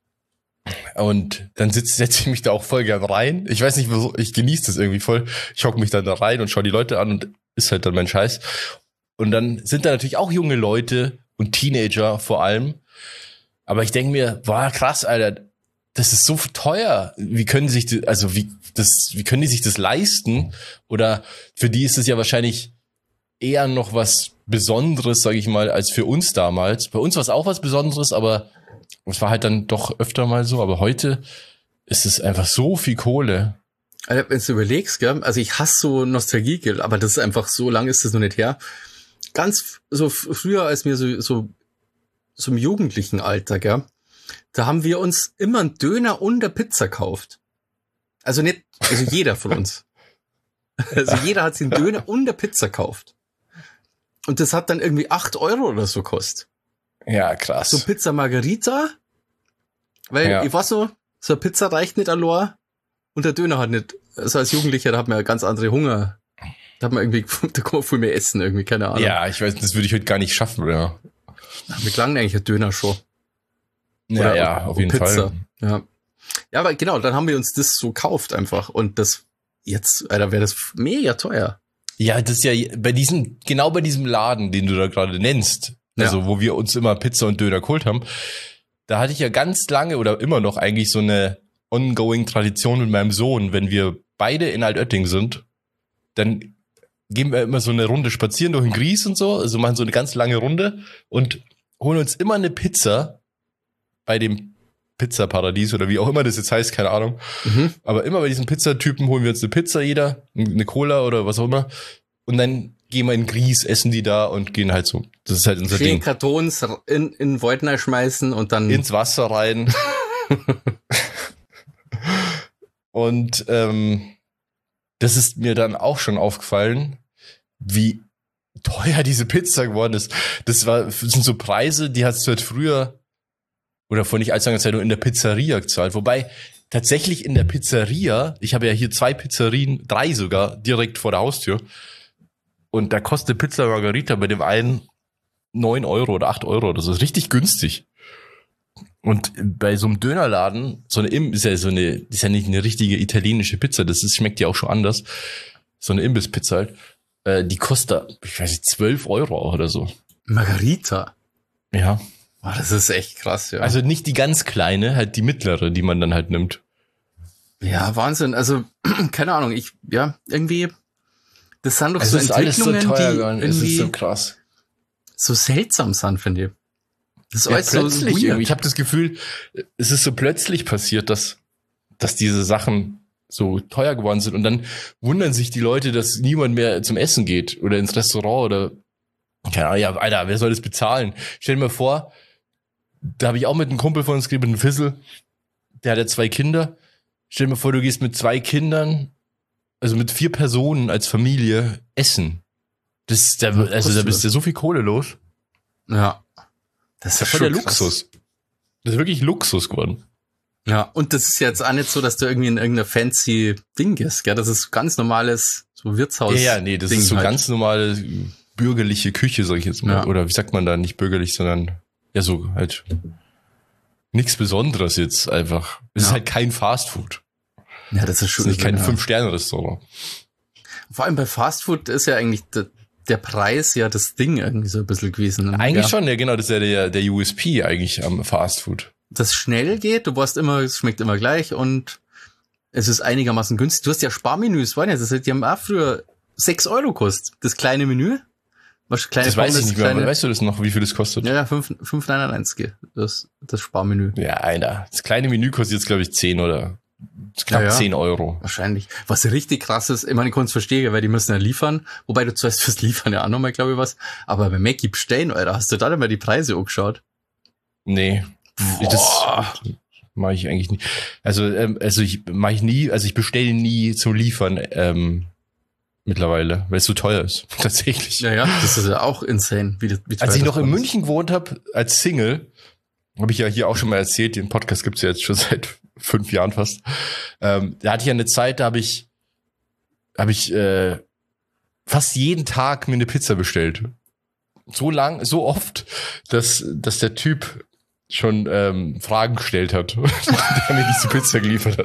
Und dann setze ich mich da auch voll gern rein. Ich weiß nicht, ich genieße das irgendwie voll. Ich hocke mich dann da rein und schaue die Leute an und ist halt dann mein Scheiß. Und dann sind da natürlich auch junge Leute und Teenager vor allem. Aber ich denke mir, boah, krass, Alter, das ist so teuer. Wie können sich die, also wie das, wie können die sich das leisten? Oder für die ist es ja wahrscheinlich eher noch was Besonderes, sage ich mal, als für uns damals. Bei uns war es auch was Besonderes, aber es war halt dann doch öfter mal so. Aber heute ist es einfach so viel Kohle. Also, wenn du überlegst, gell, also ich hasse so Nostalgie, gell, aber das ist einfach, so lange ist das noch nicht her. Ganz so früher, als wir so, so, so im jugendlichen Alter, gell, da haben wir uns immer einen Döner und eine Pizza gekauft. Also nicht, also jeder von uns. Also jeder hat sich einen Döner und eine Pizza gekauft. Und das hat dann irgendwie acht Euro oder so gekostet. Ja, krass. So Pizza Margherita, weil ja. ich weiß so, so eine Pizza reicht nicht allein und der Döner hat nicht, also als Jugendlicher, da hat man ja ganz andere Hunger. Da hat man irgendwie, da kann man viel mehr essen irgendwie, keine Ahnung. Ja, ich weiß, das würde ich heute gar nicht schaffen, ja. Wir klangen eigentlich ein Döner schon. Ja, oder ja, auf jeden Pizza. Fall. Ja. Ja, aber genau, dann haben wir uns das so gekauft einfach und das, jetzt, Alter, wäre das mega teuer. Ja, das ist ja bei diesem, genau bei diesem Laden, den du da gerade nennst, also ja. wo wir uns immer Pizza und Döner geholt haben, da hatte ich ja ganz lange oder immer noch eigentlich so eine ongoing Tradition mit meinem Sohn, wenn wir beide in Altötting sind, dann gehen wir immer so eine Runde spazieren durch den Gries und so, also machen so eine ganz lange Runde und holen uns immer eine Pizza bei dem Pizzaparadies oder wie auch immer das jetzt heißt, keine Ahnung. Mhm. Aber immer bei diesen Pizzatypen holen wir uns eine Pizza jeder, eine Cola oder was auch immer. Und dann gehen wir in Gries, essen die da und gehen halt so. Das ist halt unser Ding. Kartons in, in Voidner schmeißen und dann ins Wasser rein. Und ähm, das ist mir dann auch schon aufgefallen, wie teuer diese Pizza geworden ist. Das war, das sind so Preise, die hast du halt früher oder vor nicht allzu langer Zeit nur in der Pizzeria gezahlt. Wobei tatsächlich in der Pizzeria, ich habe ja hier zwei Pizzerien, drei sogar, direkt vor der Haustür. Und da kostet Pizza Margherita bei dem einen neun Euro oder acht Euro. Das ist richtig günstig. Und bei so einem Dönerladen, so eine Im ist ja so eine, ist ja nicht eine richtige italienische Pizza, das ist, schmeckt ja auch schon anders. So eine Imbisspizza halt, äh, die kostet, ich weiß nicht, zwölf Euro auch oder so. Margherita? Ja. Oh, das ist echt krass, ja. Also nicht die ganz kleine, halt die mittlere, die man dann halt nimmt. Ja, Wahnsinn. Also, keine Ahnung, ich, ja, irgendwie, das sind doch es so ist Entwicklungen, alles so teuer die geworden. irgendwie es ist so krass. So seltsam sind, finde ich. Das ist ja, alles plötzlich so irgendwie. Ich habe das Gefühl, es ist so plötzlich passiert, dass, dass diese Sachen so teuer geworden sind und dann wundern sich die Leute, dass niemand mehr zum Essen geht oder ins Restaurant oder keine Ahnung, ja, Alter, wer soll das bezahlen? Stell dir mal vor, da habe ich auch mit einem Kumpel von uns geredet, mit einem Fissel, der hat ja zwei Kinder. Stell dir mal vor, du gehst mit zwei Kindern, also mit vier Personen als Familie essen. Das, da, also da bist du so viel Kohle los. Ja. Das ist ja voll der Luxus. Das ist wirklich Luxus geworden. Ja, und das ist jetzt auch nicht so, dass du irgendwie in irgendeiner fancy Ding gehst, gell? Das ist ganz normales, so Wirtshaus. Ja, ja, nee, das Ding ist so halt. Ganz normale bürgerliche Küche, sag ich jetzt mal. Ja. Oder wie sagt man da, nicht bürgerlich, sondern ja, so halt nichts Besonderes jetzt einfach. Es ja. ist halt kein Fastfood. Ja, das ist schon. Das ist kein ja. Fünf-Sterne-Restaurant. Vor allem bei Fastfood ist ja eigentlich der, der Preis ja das Ding irgendwie so ein bisschen gewesen. Ne? Eigentlich ja. schon, ja genau, das ist ja der, der U S P eigentlich am Fastfood. Das schnell geht, du weißt immer, es schmeckt immer gleich und es ist einigermaßen günstig. Du hast ja Sparmenüs, waren ja, das hat, die haben auch früher sechs Euro kostet. Das kleine Menü. Was kleine das weiß Pommes, ich nicht mehr, kleine, aber weißt du das noch, wie viel das kostet? Ja, ja, fünf neunundneunzig, das, das Sparmenü. Ja, Alter. Das kleine Menü kostet jetzt, glaube ich, zehn oder knapp ja, ja. zehn Euro. Wahrscheinlich. Was richtig krass ist, ich meine, ich kann es verstehen, weil die müssen ja liefern, wobei du zuerst fürs Liefern ja auch nochmal, glaube ich, was. Aber bei Mackie bestellen, Alter, hast du da denn mal die Preise angeschaut? Nee. Boah. Das mache ich eigentlich nie. Also, ähm, also ich mache ich nie, also ich bestelle nie zum Liefern ähm, mittlerweile, weil es so teuer ist. Tatsächlich. Ja, ja, das ist ja auch insane. Wie, wie teuer als ich noch in ist. München gewohnt habe, als Single, habe ich ja hier auch schon mal erzählt, den Podcast gibt's ja jetzt schon seit fünf Jahren fast. Ähm, da hatte ich ja eine Zeit, da habe ich, habe ich äh, fast jeden Tag mir eine Pizza bestellt. So lang, so oft, dass, dass der Typ schon ähm, Fragen gestellt hat, der mir diese Pizza geliefert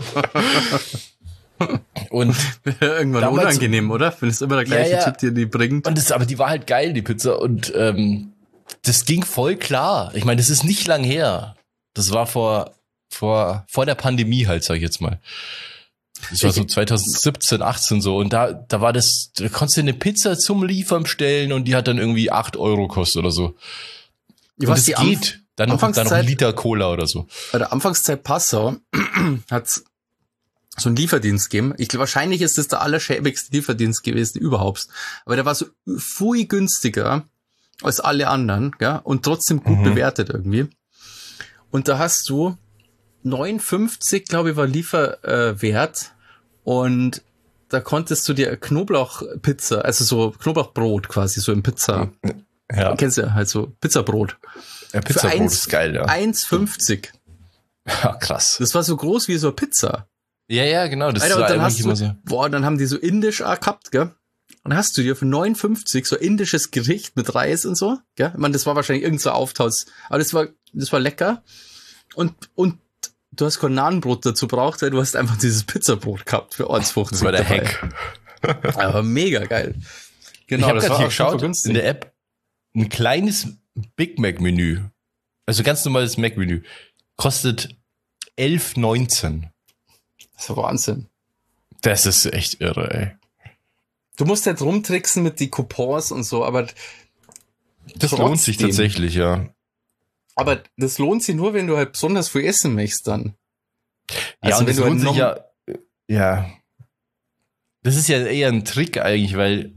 hat. Und irgendwann unangenehm, oder? Wenn es immer der gleiche ja, ja. Typ dir die bringt. Und das, aber die war halt geil, die Pizza. Und ähm, das ging voll klar. Ich meine, das ist nicht lang her. Das war vor vor vor der Pandemie halt, sag ich jetzt mal. Das war so zwanzig siebzehn, achtzehn so. Und da da war das, da konntest du eine Pizza zum Liefern bestellen und die hat dann irgendwie acht Euro gekostet oder so. Und das geht. Anf- Dann noch, dann noch ein Liter Cola oder so. Bei der Anfangszeit Passau hat's so einen Lieferdienst gegeben. Ich glaube, wahrscheinlich ist das der allerschäbigste Lieferdienst gewesen überhaupt. Aber der war so viel günstiger als alle anderen, ja, und trotzdem gut mhm. bewertet irgendwie. Und da hast du neunundfünfzig, glaube ich, war Lieferwert. Äh, und da konntest du dir Knoblauchpizza, also so Knoblauchbrot quasi, so im Pizza. Ja. Kennst du ja, halt so Pizzabrot. Ja, Pizzabrot eins, ist geil, ja. eins fünfzig. Ja, krass. Das war so groß wie so eine Pizza. Ja, ja, genau. Das Alter, war und dann hast immer du, so. Boah, dann haben die so indisch auch gehabt, gell? Und dann hast du dir für neunundfünfzig so indisches Gericht mit Reis und so, gell? Ich meine, das war wahrscheinlich irgend so Auftaus. Aber das war, das war lecker. Und, und du hast kein Nahenbrot dazu braucht, weil du hast einfach dieses Pizzabrot gehabt für eins fünfzig. Das war der dabei. Hack. Aber mega geil. Genau, ich habe gerade hier geschaut in der App. Ein kleines Big Mac Menü. Also ganz normales Mac Menü. Kostet elf neunzehn. Das ist Wahnsinn. Das ist echt irre, ey. Du musst halt rumtricksen mit die Coupons und so, aber das trotzdem. Lohnt sich tatsächlich, ja. Aber das lohnt sich nur, wenn du halt besonders viel essen möchtest dann. Ja, also und wenn das du lohnt halt sich ja, ja. Das ist ja eher ein Trick eigentlich, weil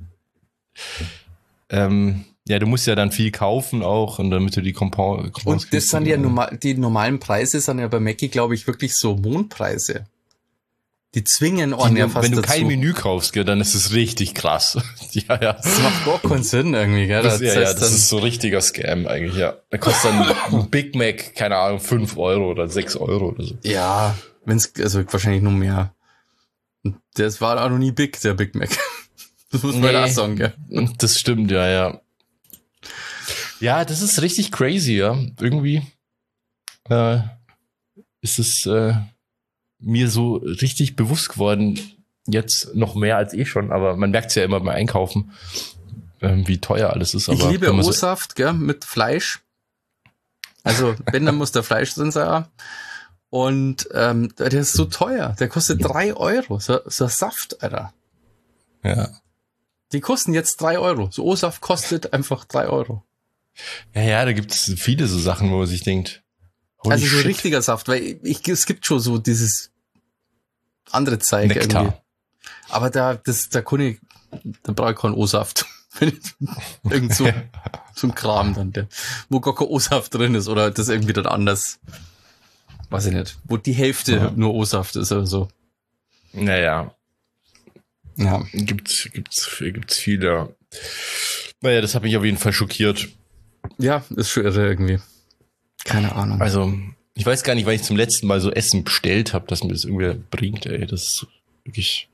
ähm, ja, du musst ja dann viel kaufen auch und damit du die Coupons... Und das sind ja normal, die normalen Preise sind ja bei Mackie, glaube ich, wirklich so Mondpreise. Die zwingen einen ja fast Wenn du dazu. kein Menü kaufst, gell, dann ist es richtig krass. ja, ja. Das macht gar keinen Sinn irgendwie, gell? Das, das, ja, heißt ja, das ist so ein richtiger Scam eigentlich, ja. Da kostet dann ein Big Mac, keine Ahnung, fünf Euro oder sechs Euro oder so. Ja, wenn's, also wahrscheinlich nur mehr. Und das war auch noch nie big, der Big Mac. Das muss man nee, auch sagen, gell? Das stimmt, ja, ja. Ja, das ist richtig crazy, ja. Irgendwie äh, ist es äh, mir so richtig bewusst geworden, jetzt noch mehr als eh schon, aber man merkt es ja immer beim Einkaufen, äh, wie teuer alles ist. Aber ich liebe so O-Saft, gell, mit Fleisch. Also, wenn, dann muss der Fleisch drin sein. Und ähm, der ist so teuer. Der kostet drei Euro. So, so ein Saft, Alter. Ja. Die kosten jetzt drei Euro. So O-Saft kostet einfach drei Euro. Ja, ja, da gibt es viele so Sachen, wo man sich denkt, also so shit. Richtiger Saft, weil ich, es gibt schon so dieses andere Zeug Nektar. Irgendwie. Aber da, das, da kann ich, da brauche ich keinen O-Saft. Irgend so, so ein Kram dann, der, wo gar kein O-Saft drin ist oder das irgendwie dann anders. Weiß ich nicht. Wo die Hälfte ja. nur O-Saft ist oder so. Naja. Ja. Gibt's, gibt's, gibt's viele. Naja, das hat mich auf jeden Fall schockiert. Ja, ist schon irre irgendwie. Keine Ahnung. Also, Ich weiß gar nicht, wann ich zum letzten Mal so Essen bestellt habe, dass mir das irgendwie bringt, ey. Das ist wirklich,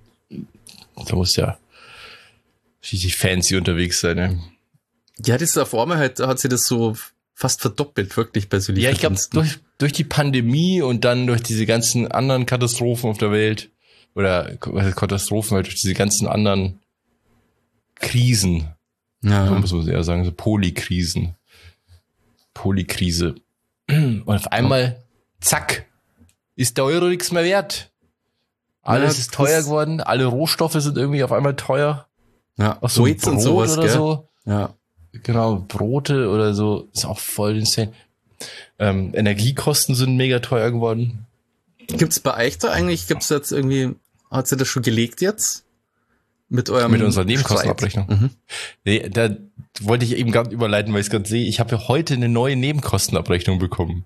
da muss ja richtig fancy unterwegs sein, ey. Ja, das auf einmal halt, hat sich das so fast verdoppelt, wirklich bei so Ja, ich glaube, durch, durch die Pandemie und dann durch diese ganzen anderen Katastrophen auf der Welt, oder Katastrophen, halt durch diese ganzen anderen Krisen, ja. So muss man eher sagen, so Polykrisen, Polykrise. Und auf einmal, zack, ist der Euro nichts mehr wert. Alles ja, ist teuer geworden, alle Rohstoffe sind irgendwie auf einmal teuer. Ja, auch so Brot und sowas, oder gell? So. Ja. Genau, Brote oder so, ist auch voll insane. Ähm, Energiekosten sind mega teuer geworden. Gibt's bei euch da eigentlich, gibt's jetzt irgendwie, hat sie das schon gelegt jetzt? Mit eurem Mit unserer Nebenkostenabrechnung. Mhm. Nee, da wollte ich eben gerade überleiten, weil ich es gerade sehe. Ich habe ja heute eine neue Nebenkostenabrechnung bekommen.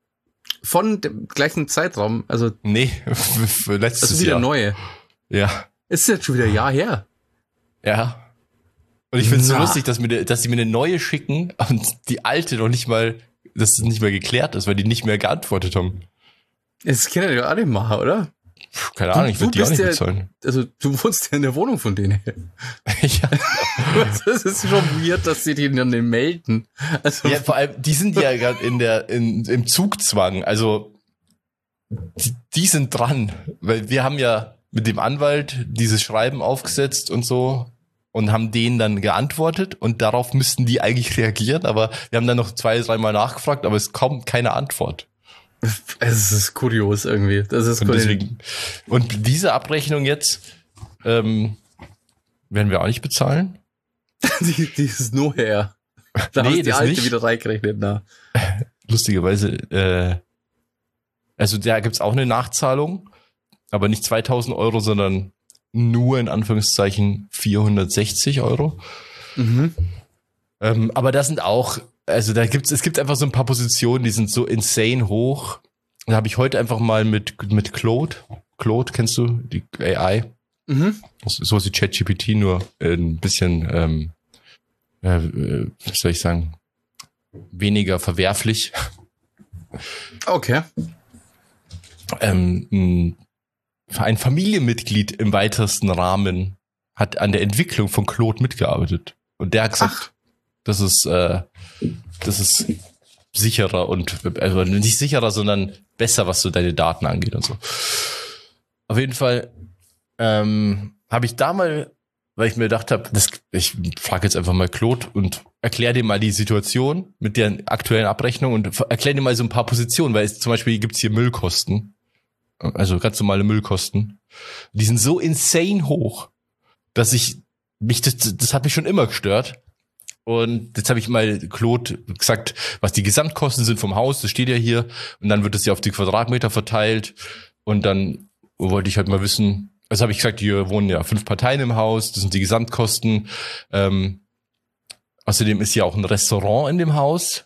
Von dem gleichen Zeitraum? Also nee, für letztes also wieder Jahr. neue? Ja. Ist jetzt schon wieder ein Jahr her? Ja. Und ich finde es so lustig, dass, mir, dass sie mir eine neue schicken und die alte noch nicht mal, dass es nicht mehr geklärt ist, weil die nicht mehr geantwortet haben. Das können die ja auch nicht machen, oder? Puh, keine Ahnung, ich würde die auch nicht ja, bezahlen. Also du wohnst ja in der Wohnung von denen. Ja. Das ist schon weird, dass sie die dann nicht melden. Also ja, vor allem, die sind ja gerade in der, in, im Zugzwang. Also die, die sind dran, weil wir haben ja mit dem Anwalt dieses Schreiben aufgesetzt und so. Und haben denen dann geantwortet und darauf müssten die eigentlich reagieren, aber wir haben dann noch zwei, dreimal nachgefragt, aber es kommt keine Antwort. Es ist kurios irgendwie. Das ist und, deswegen, und diese Abrechnung jetzt ähm, werden wir auch nicht bezahlen. die, die ist nur her. Da nee, haben die das alte nicht. wieder reingerechnet. Na. Lustigerweise, äh, also da gibt's auch eine Nachzahlung, aber nicht zweitausend Euro, sondern nur in Anführungszeichen vierhundertsechzig Euro. Mhm. Ähm, aber das sind auch, also da gibt's, es gibt einfach so ein paar Positionen, die sind so insane hoch. Da habe ich heute einfach mal mit, mit Claude, Claude, kennst du, die A I? Mhm. Das ist sowas wie ChatGPT, nur ein bisschen, ähm, äh, wie soll ich sagen, weniger verwerflich. Okay. Ähm, ein Familienmitglied im weitesten Rahmen hat an der Entwicklung von Claude mitgearbeitet. Und der hat gesagt, Ach. das ist, äh, das ist sicherer und, also nicht sicherer, sondern besser, was so deine Daten angeht und so. Auf jeden Fall, ähm, habe ich da mal, weil ich mir gedacht habe, das, ich frage jetzt einfach mal Claude und erkläre dir mal die Situation mit der aktuellen Abrechnung und erkläre dir mal so ein paar Positionen, weil es zum Beispiel gibt's hier Müllkosten. Also ganz normale Müllkosten. Die sind so insane hoch, dass ich mich, das, das hat mich schon immer gestört. Und jetzt habe ich mal Claude gesagt, was die Gesamtkosten sind vom Haus, das steht ja hier. Und dann wird es ja auf die Quadratmeter verteilt. Und dann wollte ich halt mal wissen, also habe ich gesagt, hier wohnen ja fünf Parteien im Haus, das sind die Gesamtkosten. Ähm, außerdem ist ja auch ein Restaurant in dem Haus.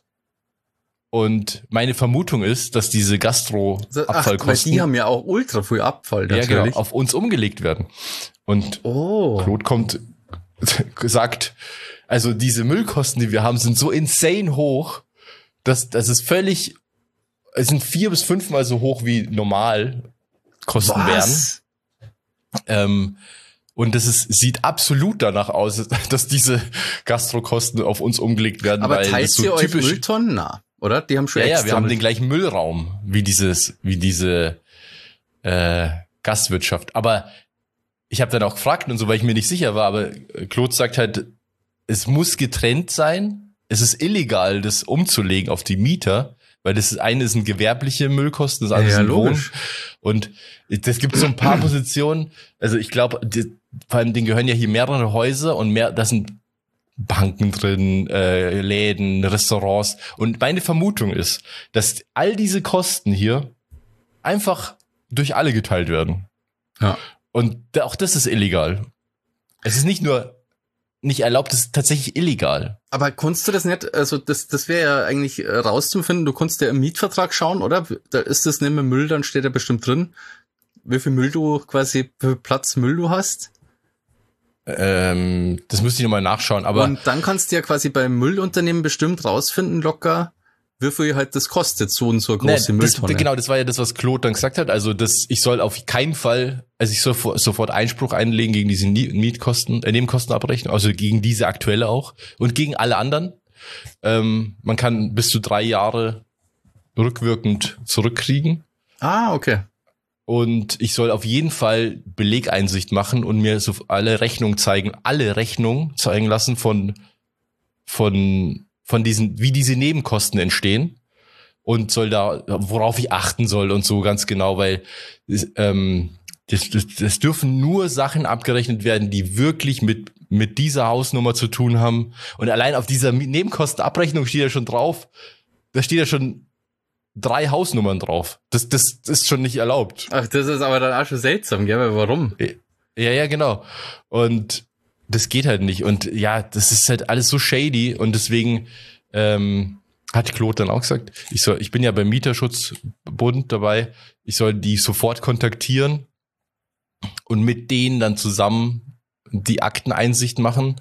Und meine Vermutung ist, dass diese Gastro-Abfallkosten... Weil die haben ja auch ultra viel Abfall natürlich. Ja, genau, auf uns umgelegt werden. Und oh. Claude kommt, sagt, also diese Müllkosten, die wir haben, sind so insane hoch, dass das ist völlig, es sind vier bis fünfmal so hoch wie normal Kosten Was? werden. Ähm, und das ist, sieht absolut danach aus, dass diese Gastrokosten auf uns umgelegt werden. Aber weil teilt das so ihr typisch, euch Mülltonnen? Na, oder? Die haben schon ja, extra ja, wir haben Müll- den gleichen Müllraum wie dieses, wie diese äh, Gastwirtschaft. Aber ich habe dann auch gefragt und so, weil ich mir nicht sicher war, aber Claude sagt halt, es muss getrennt sein. Es ist illegal, das umzulegen auf die Mieter, weil das eine sind gewerbliche Müllkosten, das andere ja, sind Wohn. logisch. Und das gibt so ein paar Positionen. Also ich glaube, vor allem denen gehören ja hier mehrere Häuser und mehr, das sind Banken drin, äh, Läden, Restaurants. Und meine Vermutung ist, dass all diese Kosten hier einfach durch alle geteilt werden. Ja. Und auch das ist illegal. Es ist nicht nur nicht erlaubt, es ist tatsächlich illegal. Aber konntest du das nicht, also das das wäre ja eigentlich äh, rauszufinden, du konntest ja im Mietvertrag schauen, oder? Da ist das nicht mehr Müll, dann steht da bestimmt drin, wie viel Müll du quasi, wie viel Platz Müll du hast. Ähm, das müsste ich nochmal nachschauen, aber... Und dann kannst du ja quasi beim Müllunternehmen bestimmt rausfinden, locker, wie viel halt das kostet, so und so eine große nee, Mülltonne. Das, genau, das war ja das, was Claude dann gesagt hat. Also das, ich soll auf keinen Fall, also ich soll sofort Einspruch einlegen gegen diese Mietkosten, äh, Nebenkostenabrechnung, also gegen diese aktuelle auch und gegen alle anderen. Ähm, man kann bis zu drei Jahre rückwirkend zurückkriegen. Ah, okay. Und ich soll auf jeden Fall Belegeinsicht machen und mir so alle Rechnungen zeigen, alle Rechnungen zeigen lassen von, von, von diesen, wie diese Nebenkosten entstehen und soll da, worauf ich achten soll und so ganz genau, weil, ähm, das, das, das dürfen nur Sachen abgerechnet werden, die wirklich mit, mit dieser Hausnummer zu tun haben. Und allein auf dieser Nebenkostenabrechnung steht ja schon drauf, da steht ja schon drei Hausnummern drauf. Das, das, das ist schon nicht erlaubt. Ach, das ist aber dann auch schon seltsam, gell? Aber warum? Ja, ja, genau. Und das geht halt nicht. Und ja, das ist halt alles so shady. Und deswegen ähm, hat Claude dann auch gesagt, ich soll, ich bin ja beim Mieterschutzbund dabei, ich soll die sofort kontaktieren und mit denen dann zusammen die Akteneinsicht machen.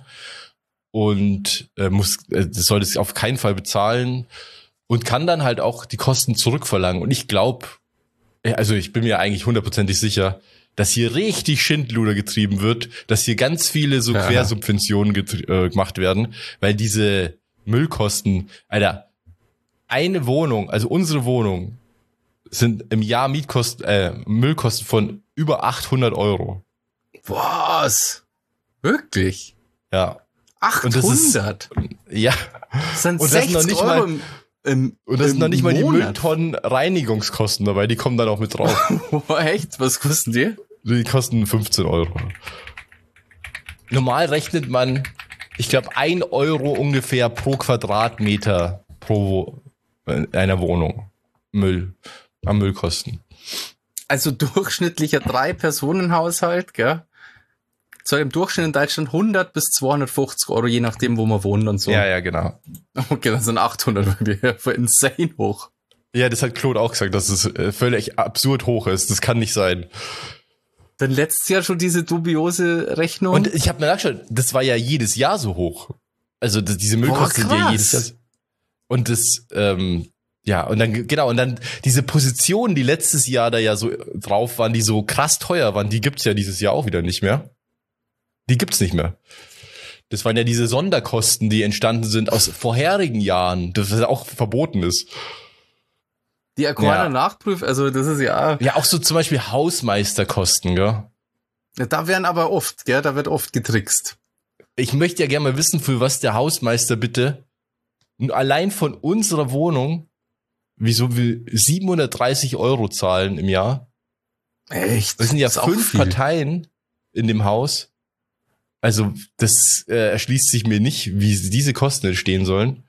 Und äh, muss, äh, das soll das auf keinen Fall bezahlen. Und kann dann halt auch die Kosten zurückverlangen. Und ich glaube, also ich bin mir eigentlich hundertprozentig sicher, dass hier richtig Schindluder getrieben wird, dass hier ganz viele so ja. Quersubventionen getrie- äh, gemacht werden, weil diese Müllkosten, Alter, eine Wohnung, also unsere Wohnung, sind im Jahr Mietkosten, äh, Müllkosten von über achthundert Euro. Was? Wirklich? Ja. achthundert? Und das ist, ja. Das sind und das sind noch nicht Euro mal, im, im, und das sind noch nicht mal die Monat. Mülltonnen Reinigungskosten dabei, die kommen dann auch mit drauf. Echt? Was kosten die? Die kosten fünfzehn Euro. Normal rechnet man, ich glaube, ein Euro ungefähr pro Quadratmeter pro einer Wohnung Müll, am Müllkosten. Also durchschnittlicher Drei-Personen-Haushalt, gell? So im Durchschnitt in Deutschland hundert bis zweihundertfünfzig Euro, je nachdem, wo man wohnt und so. Ja, ja, genau. Okay, dann sind achthundert wirklich voll insane hoch. Ja, das hat Claude auch gesagt, dass es völlig absurd hoch ist. Das kann nicht sein. Dann letztes Jahr schon diese dubiose Rechnung. Und ich habe mir nachgeschaut, das war ja jedes Jahr so hoch. Also das, diese Müllkosten sind ja jedes Jahr. Und das, ähm, ja, und dann, genau, und dann diese Positionen, die letztes Jahr da ja so drauf waren, die so krass teuer waren, die gibt's ja dieses Jahr auch wieder nicht mehr. Die gibt's nicht mehr. Das waren ja diese Sonderkosten, die entstanden sind aus vorherigen Jahren, das auch verboten ist. Die Aquana ja. Nachprüf, also das ist ja... Ja, auch so zum Beispiel Hausmeisterkosten, gell? Ja, da werden aber oft, gell, da wird oft getrickst. Ich möchte ja gerne mal wissen, für was der Hausmeister bitte allein von unserer Wohnung, wieso will siebenhundertdreißig Euro zahlen im Jahr? Echt? Das sind ja fünf Parteien in dem Haus. Also das äh, erschließt sich mir nicht, wie diese Kosten entstehen sollen.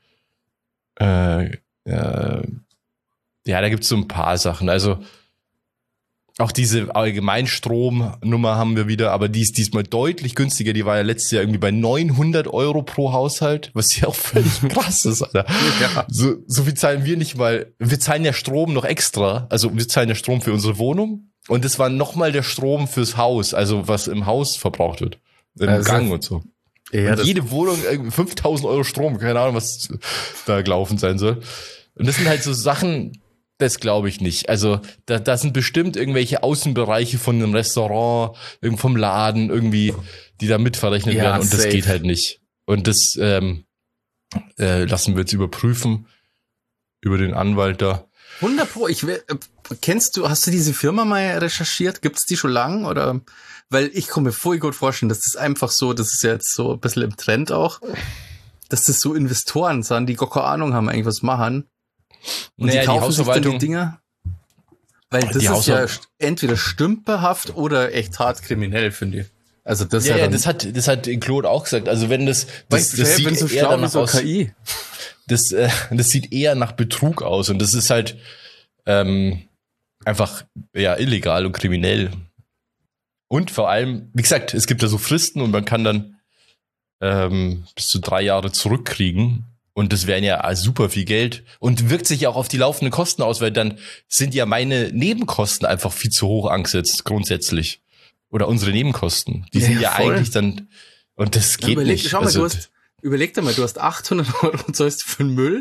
Äh, äh, ja, da gibt's so ein paar Sachen. Also auch diese Allgemeinstromnummer haben wir wieder, aber die ist diesmal deutlich günstiger. Die war ja letztes Jahr irgendwie bei neunhundert Euro pro Haushalt, was ja auch völlig krass ist, Alter. Ja. So, so viel zahlen wir nicht, weil wir zahlen ja Strom noch extra. Also wir zahlen ja Strom für unsere Wohnung und das war nochmal der Strom fürs Haus, also was im Haus verbraucht wird. Im also, Gang und so. Ja, und jede Wohnung fünftausend Euro Strom, keine Ahnung, was da gelaufen sein soll. Und das sind halt so Sachen, das glaube ich nicht. Also da, da sind bestimmt irgendwelche Außenbereiche von einem Restaurant, vom Laden irgendwie, die da mitverrechnet ja, werden und safe. Das geht halt nicht. Und das ähm, äh, lassen wir jetzt überprüfen über den Anwalt da. hundert Pro. Ich will, äh, kennst du, hast du diese Firma mal recherchiert? Gibt's die schon lang oder? Weil ich kann mir voll gut vorstellen, dass das einfach so, das ist ja jetzt so ein bisschen im Trend auch, dass das so Investoren sind, die gar keine Ahnung haben, eigentlich was machen. Und naja, die kaufen die sich dann die Dinger. Weil das ist ja entweder stümperhaft oder echt hart kriminell, finde ich. Also das ja, ja, ja das hat das hat Claude auch gesagt. Also wenn das das, das sieht so eher danach so aus, K I. Das äh, das sieht eher nach Betrug aus und das ist halt ähm, einfach ja illegal und kriminell. Und vor allem, wie gesagt, es gibt ja so Fristen und man kann dann ähm, bis zu drei Jahre zurückkriegen. Und das wären ja super viel Geld und wirkt sich ja auch auf die laufenden Kosten aus, weil dann sind ja meine Nebenkosten einfach viel zu hoch angesetzt, grundsätzlich. Oder unsere Nebenkosten. Die sind ja, ja eigentlich dann, und das geht überleg, nicht. Schau mal, also, du hast, überleg dir mal, du hast achthundert Euro und zahlst für den Müll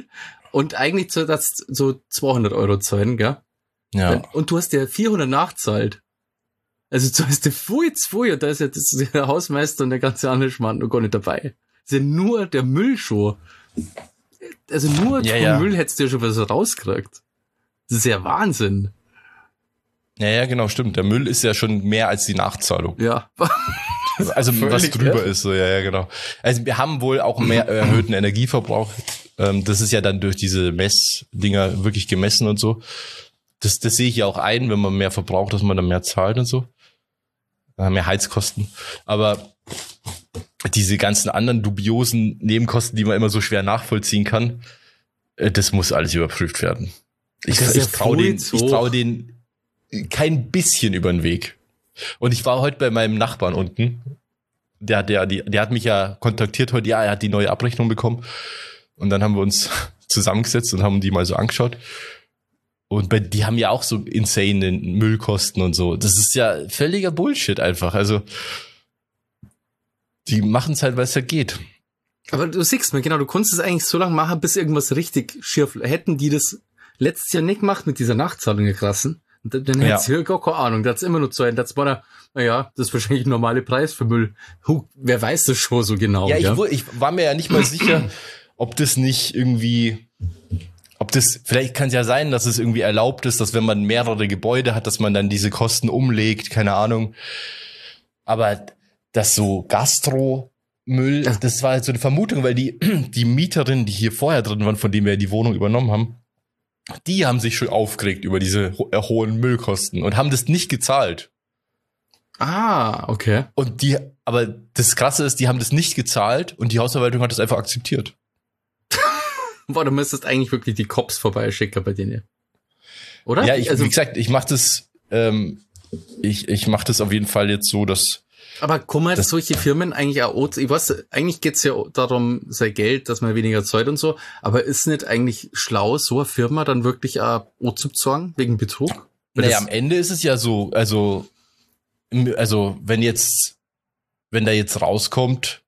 und eigentlich so, das so zweihundert Euro zahlen, gell? Ja. Und du hast ja vierhundert nachzahlt. Also du hast ja viel zu viel, und da ist ja das, der Hausmeister und der ganze andere Schmarrn noch gar nicht dabei. Das ist ja nur der Müll schon. Also nur ja, vom ja. Müll hättest du ja schon was rausgekriegt. Das ist ja Wahnsinn. Ja, ja, genau, stimmt. Der Müll ist ja schon mehr als die Nachzahlung. Ja. Also was Völlig drüber irre. ist, so, ja, ja, genau. Also wir haben wohl auch mehr erhöhten Energieverbrauch. Ähm, das ist ja dann durch diese Messdinger wirklich gemessen und so. Das, das sehe ich ja auch ein, wenn man mehr verbraucht, dass man dann mehr zahlt und so. Äh, mehr Heizkosten. Aber diese ganzen anderen dubiosen Nebenkosten, die man immer so schwer nachvollziehen kann, äh, das muss alles überprüft werden. Ich, Das ist ja ich traue voll den, zu ich hoch. traue den kein bisschen über den Weg. Und ich war heute bei meinem Nachbarn unten. Der, der, die, der hat mich ja kontaktiert heute. Ja, er hat die neue Abrechnung bekommen. Und dann haben wir uns zusammengesetzt und haben die mal so angeschaut. Und bei, die haben ja auch so insane Müllkosten und so. Das ist ja völliger Bullshit einfach. Also, die machen es halt, weil es ja geht. Aber du siehst mal, genau, du konntest es eigentlich so lange machen, bis irgendwas richtig schief. Hätten die das letztes Jahr nicht gemacht mit dieser Nachzahlung der krassen, dann, dann Ja. hättest du ja gar keine Ahnung. Da hat's immer nur zwei. Das war da, naja, das ist wahrscheinlich ein normaler Preis für Müll. Huh, wer weiß das schon so genau? Ja, ich, ja? wu- ich war mir ja nicht mal sicher, ob das nicht irgendwie, ob das, vielleicht kann es ja sein, dass es irgendwie erlaubt ist, dass wenn man mehrere Gebäude hat, dass man dann diese Kosten umlegt, keine Ahnung. Aber das so Gastromüll, Ja. das war halt so eine Vermutung, weil die, die Mieterinnen, die hier vorher drin waren, von denen wir die Wohnung übernommen haben, die haben sich schon aufgeregt über diese ho- äh, hohen Müllkosten und haben das nicht gezahlt. Ah, okay. Und die, aber das Krasse ist, die haben das nicht gezahlt und die Hausverwaltung hat das einfach akzeptiert. Boah, du müsstest eigentlich wirklich die Cops vorbeischicken bei denen. Oder? Ja, ich, also, wie gesagt, ich mache das, ähm, ich, ich mache das auf jeden Fall jetzt so, dass, aber kommen das- solche Firmen eigentlich auch, ich weiß, eigentlich geht's ja darum, sein Geld, dass man weniger zahlt und so, aber ist nicht eigentlich schlau, so eine Firma dann wirklich auch zu bezahlen, wegen Betrug? Weil naja, das- am Ende ist es ja so, also, im- also, wenn jetzt, wenn da jetzt rauskommt,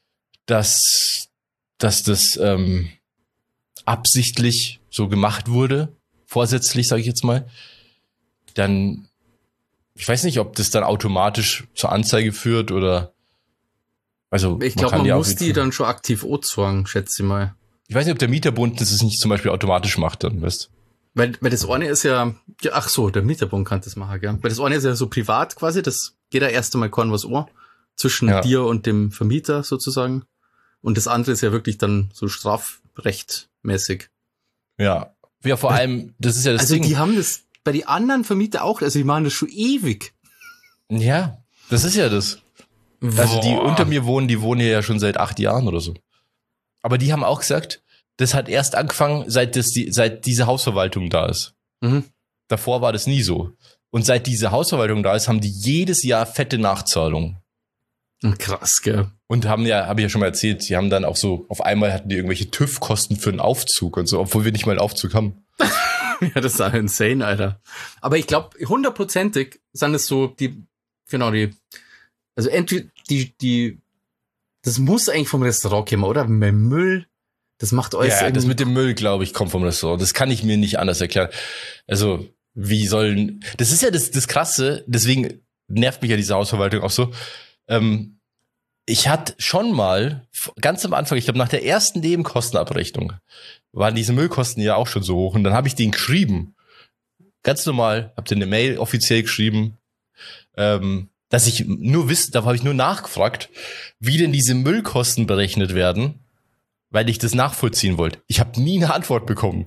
dass, dass das, ähm, absichtlich so gemacht wurde, vorsätzlich, sage ich jetzt mal, dann, ich weiß nicht, ob das dann automatisch zur Anzeige führt oder, also, Ich glaube, kann man ja auf muss jeden die Fall- dann schon aktiv anzwingen, schätze ich mal. Ich weiß nicht, ob der Mieterbund das nicht zum Beispiel automatisch macht, dann, weißt. Weil, weil das eine ist ja, ja, ach so, der Mieterbund kann das machen, gell? Weil das eine ist ja so privat quasi, das geht ja erst einmal kein was an, zwischen Ja. dir und dem Vermieter sozusagen. Und das andere ist ja wirklich dann so strafrechtmäßig. Ja. Ja, vor allem, das ist ja das Also Ding. die haben das bei den anderen Vermieter auch, also die machen das schon ewig. Ja, das ist ja das. Also die Boah. unter mir wohnen, die wohnen hier ja schon seit acht Jahren oder so. Aber die haben auch gesagt, das hat erst angefangen, seit das die, seit diese Hausverwaltung da ist. Mhm. Davor war das nie so. Und seit diese Hausverwaltung da ist, haben die jedes Jahr fette Nachzahlungen. Krass, gell? Und haben ja, habe ich ja schon mal erzählt, die haben dann auch so, auf einmal hatten die irgendwelche TÜV-Kosten für einen Aufzug und so, obwohl wir nicht mal einen Aufzug haben. Ja, das ist auch insane, Alter. Aber ich glaube, hundertprozentig sind es so die, genau, die, also entweder die, die, das muss eigentlich vom Restaurant kommen, oder? Mit Müll, das macht alles Ja, das irgendwie- mit dem Müll, glaube ich, kommt vom Restaurant. Das kann ich mir nicht anders erklären. Also, wie sollen, das ist ja das, das Krasse, deswegen nervt mich ja diese Hausverwaltung auch so. Ähm, ich hatte schon mal, ganz am Anfang, ich glaube nach der ersten Nebenkostenabrechnung, waren diese Müllkosten ja auch schon so hoch. Und dann habe ich denen geschrieben, ganz normal, habe denen eine Mail offiziell geschrieben, ähm, dass ich nur wissen, da habe ich nur nachgefragt, wie denn diese Müllkosten berechnet werden, weil ich das nachvollziehen wollte. Ich habe nie eine Antwort bekommen.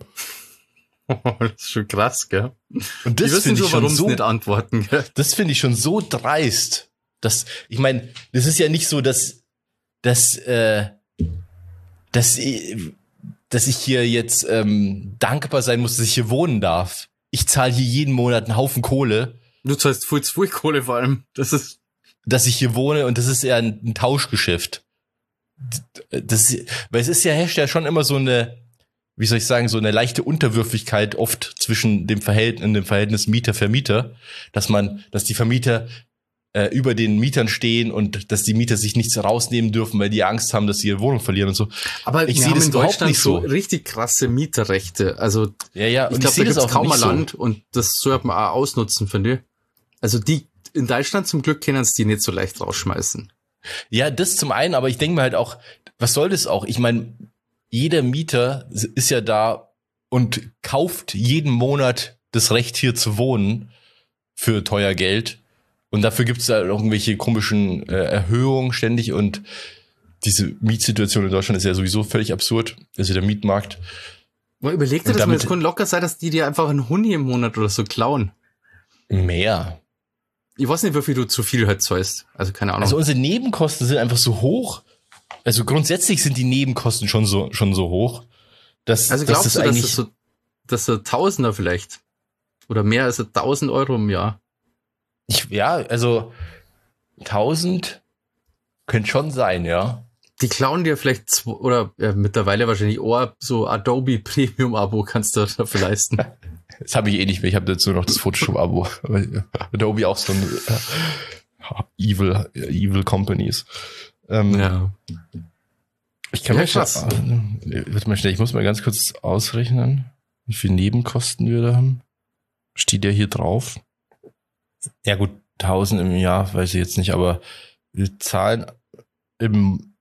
Das ist schon krass, gell? Und Die das wissen finde schon, ich schon warum sie so, nicht antworten, gell? das finde ich schon so dreist. Dass, ich meine, das ist ja nicht so, dass, dass, äh, dass, ich- dass ich hier jetzt ähm, dankbar sein muss, dass ich hier wohnen darf. Ich zahle hier jeden Monat einen Haufen Kohle, Du zahlst viel zu viel Kohle vor allem. Das ist, dass ich hier wohne und das ist ja ein, ein Tauschgeschäft. Das, weil es ist ja, herrscht ja schon immer so eine, wie soll ich sagen, so eine leichte Unterwürfigkeit oft zwischen dem Verhältnis, in dem Verhältnis Mieter-Vermieter, dass man, dass die Vermieter äh, über den Mietern stehen und dass die Mieter sich nichts rausnehmen dürfen, weil die Angst haben, dass sie ihre Wohnung verlieren und so. Aber ich sehe das in Deutschland nicht so richtig krasse Mieterrechte. Also ja, ja. ich glaube, da gibt es kaum ein Land und das sollte man auch ausnutzen, finde ich. Also die in Deutschland zum Glück können sie die nicht so leicht rausschmeißen. Ja, das zum einen, aber ich denke mir halt auch, was soll das auch? Ich meine, jeder Mieter ist ja da und kauft jeden Monat das Recht, hier zu wohnen für teuer Geld. Und dafür gibt es da irgendwelche komischen äh, Erhöhungen ständig. Und diese Mietsituation in Deutschland ist ja sowieso völlig absurd. Also der Mietmarkt. Mal überleg dir das mal, es kann locker sein, dass die dir einfach einen Huni im Monat oder so klauen. Mehr. Ich weiß nicht, wie viel du zu viel halt zahlst. Also keine Ahnung. Also unsere Nebenkosten sind einfach so hoch. Also grundsätzlich sind die Nebenkosten schon so schon so hoch. Dass, also glaubst dass das du, eigentlich dass das so, dass so Tausender vielleicht oder mehr als tausend Euro im Jahr? Ich, ja, also tausend könnte schon sein, ja. Die klauen dir vielleicht zwei, oder ja, mittlerweile wahrscheinlich oh, so Adobe Premium Abo kannst du dafür leisten. Das habe ich eh nicht mehr. Ich habe jetzt nur noch das Photoshop Abo. Adobe auch so ein äh, Evil Evil Companies. Ähm, ja. Ich kann ja, mal krass. Warte mal schnell, ich muss mal ganz kurz ausrechnen, wie viel Nebenkosten wir da haben. Steht ja hier drauf. Ja gut, tausend im Jahr, weiß ich jetzt nicht, aber wir zahlen im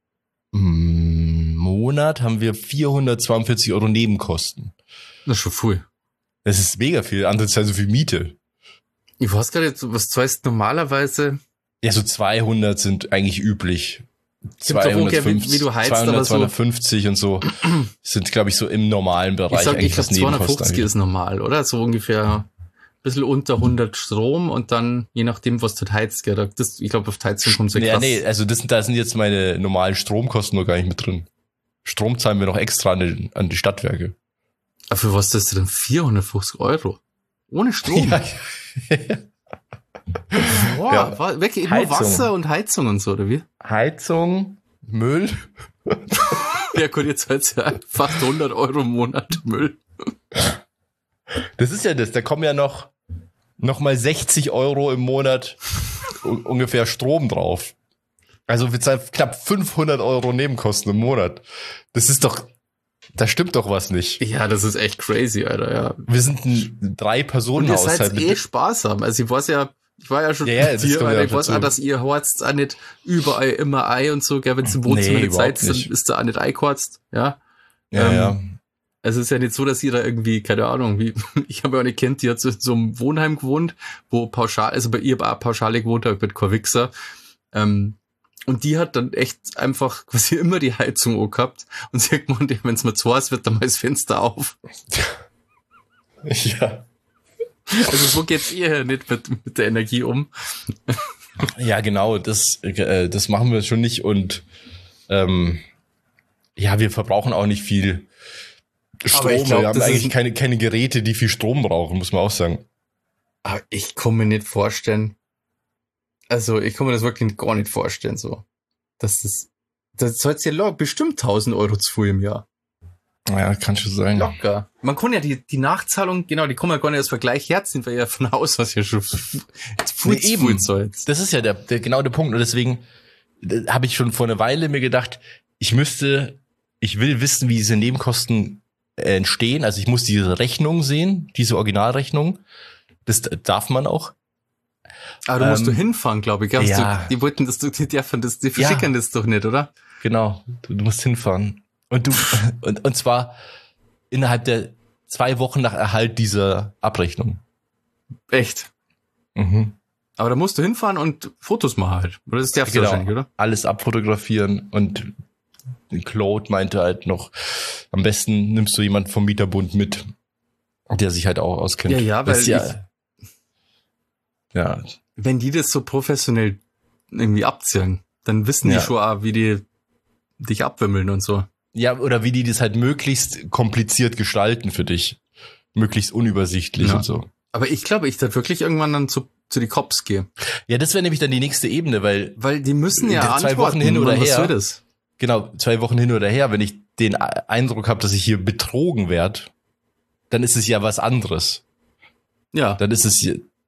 Monat haben wir vierhundertzweiundvierzig Euro Nebenkosten. Das ist schon viel. Das ist mega viel, andere zahlen so viel Miete. Ich weiß gar nicht, was zahlst normalerweise? Ja, so zweihundert sind eigentlich üblich. zweihundertfünfzig, wie, wie du heizt, zweihundert, aber so zweihundertfünfzig und so sind, glaube ich, so im normalen Bereich. Ich sag, eigentlich ich glaube zweihundertfünfzig ist normal, oder? So ungefähr ein bisschen unter hundert Strom und dann, je nachdem, was du heizt, gell, das, ich glaube, auf die Heizung kommt sehr ja, krass. nee, also das, da sind jetzt meine normalen Stromkosten noch gar nicht mit drin. Strom zahlen wir noch extra an die, an die Stadtwerke. Aber für was ist das denn? vierhundertfünfzig Euro? Ohne Strom? Ja. Boah, ja. War, wirklich nur Wasser und Heizung und so, oder wie? Heizung, Müll. Ja gut, jetzt halt ja fast hundert Euro im Monat Müll. Das ist ja das, da kommen ja noch, noch mal sechzig Euro im Monat ungefähr Strom drauf. Also wir zahlen knapp fünfhundert Euro Nebenkosten im Monat. Das ist doch, da stimmt doch was nicht. Ja, das ist echt crazy, Alter, ja. Wir sind ein Drei-Personen-Haushalt. Und ihr seid eh sparsam. Also ich weiß ja, ich war ja schon ja, ja, mit dir, Alter, ja ich weiß auch, dass ihr horzt auch nicht überall immer Ei und so, gell, wenn es im Wohnzimmer nee, nicht seid, dann ist da auch nicht Ei-Korzt, ja. Ja, ähm, ja. Also es ist ja nicht so, dass ihr da irgendwie, keine Ahnung, wie, ich habe ja auch eine Kind, die hat so in so einem Wohnheim gewohnt, wo pauschal, also bei ihr auch pauschale gewohnt hat, mit kein Wichser. Ähm, und die hat dann echt einfach quasi immer die Heizung auch gehabt und sie hat gemeint, wenn es mal zu heiß wird, dann mal das Fenster auf. Ja. Also so geht's ihr nicht mit, mit der Energie um. Ja, genau, das, äh, das machen wir schon nicht und ähm, ja, wir verbrauchen auch nicht viel Strom. Aber ich glaub, wir haben eigentlich keine, keine Geräte, die viel Strom brauchen, muss man auch sagen. Aber ich kann mir nicht vorstellen, also ich kann mir das wirklich gar nicht vorstellen, so. Das ist, das soll's ja locker, bestimmt tausend Euro zu viel im Jahr. Ja, kann schon sein. Locker. Man kann ja die, die Nachzahlung, genau, die kann man gar nicht als Vergleich herziehen, weil ja von Haus was ja schon viel nee, eben. Das ist ja der, der, genau der Punkt. Und deswegen habe ich schon vor einer Weile mir gedacht, ich müsste, ich will wissen, wie diese Nebenkosten entstehen. Also ich muss diese Rechnung sehen, diese Originalrechnung. Das darf man auch. Aber du musst ähm, du hinfahren, glaube ich. Ja. Du, die wollten das, die dürfen das, die verschicken ja. das doch nicht, oder? Genau. Du, du musst hinfahren. Und du, und, und zwar innerhalb der zwei Wochen nach Erhalt dieser Abrechnung. Echt? Mhm. Aber da musst du hinfahren und Fotos machen halt. Oder das darfst du genau. wahrscheinlich, oder? Alles abfotografieren und Claude meinte halt noch, am besten nimmst du jemanden vom Mieterbund mit, der sich halt auch auskennt. Ja, ja, weil ja, ich, ja. Wenn die das so professionell irgendwie abziehen, dann wissen ja. die schon auch, wie die dich abwimmeln und so. Ja, oder wie die das halt möglichst kompliziert gestalten für dich. Möglichst unübersichtlich ja. und so. Aber ich glaube, ich da wirklich irgendwann dann zu, zu die Cops gehe. Ja, das wäre nämlich dann die nächste Ebene, weil... Weil die müssen ja zwei Wochen hin oder her. Was soll das? Genau, zwei Wochen hin oder her, wenn ich den Eindruck habe, dass ich hier betrogen werde, dann ist es ja was anderes. Ja. Dann ist es,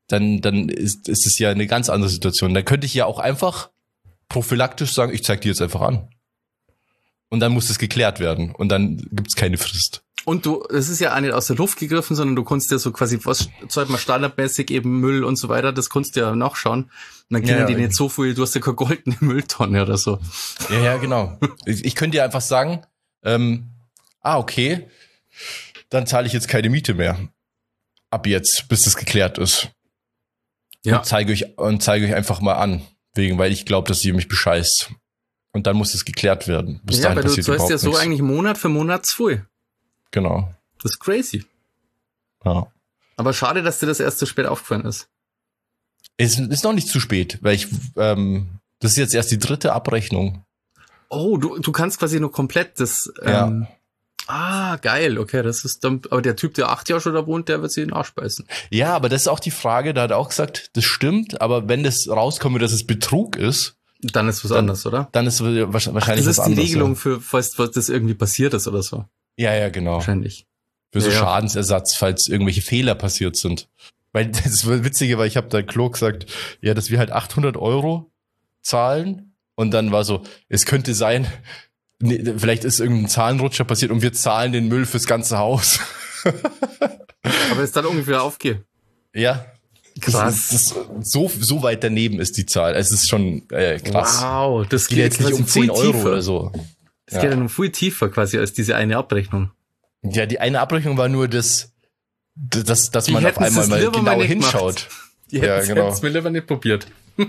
dann, dann ist, ist es ja eine ganz andere Situation. Dann könnte ich ja auch einfach prophylaktisch sagen, ich zeig dir jetzt einfach an. Und dann muss es geklärt werden. Und dann gibt's keine Frist. Und du, es ist ja auch nicht aus der Luft gegriffen, sondern du konntest ja so quasi, was zahlt man standardmäßig, eben Müll und so weiter, das konntest du ja nachschauen. Und dann können ja, die ja. nicht so viel, du hast ja keine goldene Mülltonne oder so. Ja, ja, genau. Ich, ich könnte dir einfach sagen, ähm, ah, okay, dann zahle ich jetzt keine Miete mehr. Ab jetzt, bis das geklärt ist. Ja. Und zeige euch, und zeige euch einfach mal an. Wegen, weil ich glaube, dass ihr mich bescheißt. Und dann muss es geklärt werden. Bis ja, dahin weil du passiert zahlst ja so nichts. eigentlich Monat für Monat zu viel. Genau. Das ist crazy. Ja. Aber schade, dass dir das erst so spät aufgefallen ist. Es ist noch nicht zu spät, weil ich, ähm, das ist jetzt erst die dritte Abrechnung. Oh, du, du kannst quasi nur komplett das, ja. ähm, ah, geil, okay, das ist dann, aber der Typ, der acht Jahre schon da wohnt, der wird sich den Arsch beißen. Ja, aber das ist auch die Frage, da hat er auch gesagt, das stimmt, aber wenn das rauskommt, dass es Betrug ist, dann ist was dann, anderes, oder? Dann ist wahrscheinlich Ach, was anderes. Das ist die anderes, Regelung ja. für, falls das irgendwie passiert ist oder so. Ja, ja, genau. Wahrscheinlich. Für so ja, ja. Schadensersatz, falls irgendwelche Fehler passiert sind. Weil das Witzige war, ich habe da Klo gesagt, ja, dass wir halt achthundert Euro zahlen und dann war so, es könnte sein, nee, vielleicht ist irgendein Zahlenrutscher passiert und wir zahlen den Müll fürs ganze Haus. Aber es dann ungefähr aufgeht. Ja. Krass. Das, das, so, so weit daneben ist die Zahl. Es ist schon äh, krass. Wow, das geht, geht jetzt nicht um zehn Euro tiefer. Oder so. Das ja. geht dann viel tiefer quasi als diese eine Abrechnung. Ja, die eine Abrechnung war nur das, das dass man auf einmal mal genau hinschaut. Die ja, hätten genau. es mir lieber nicht probiert.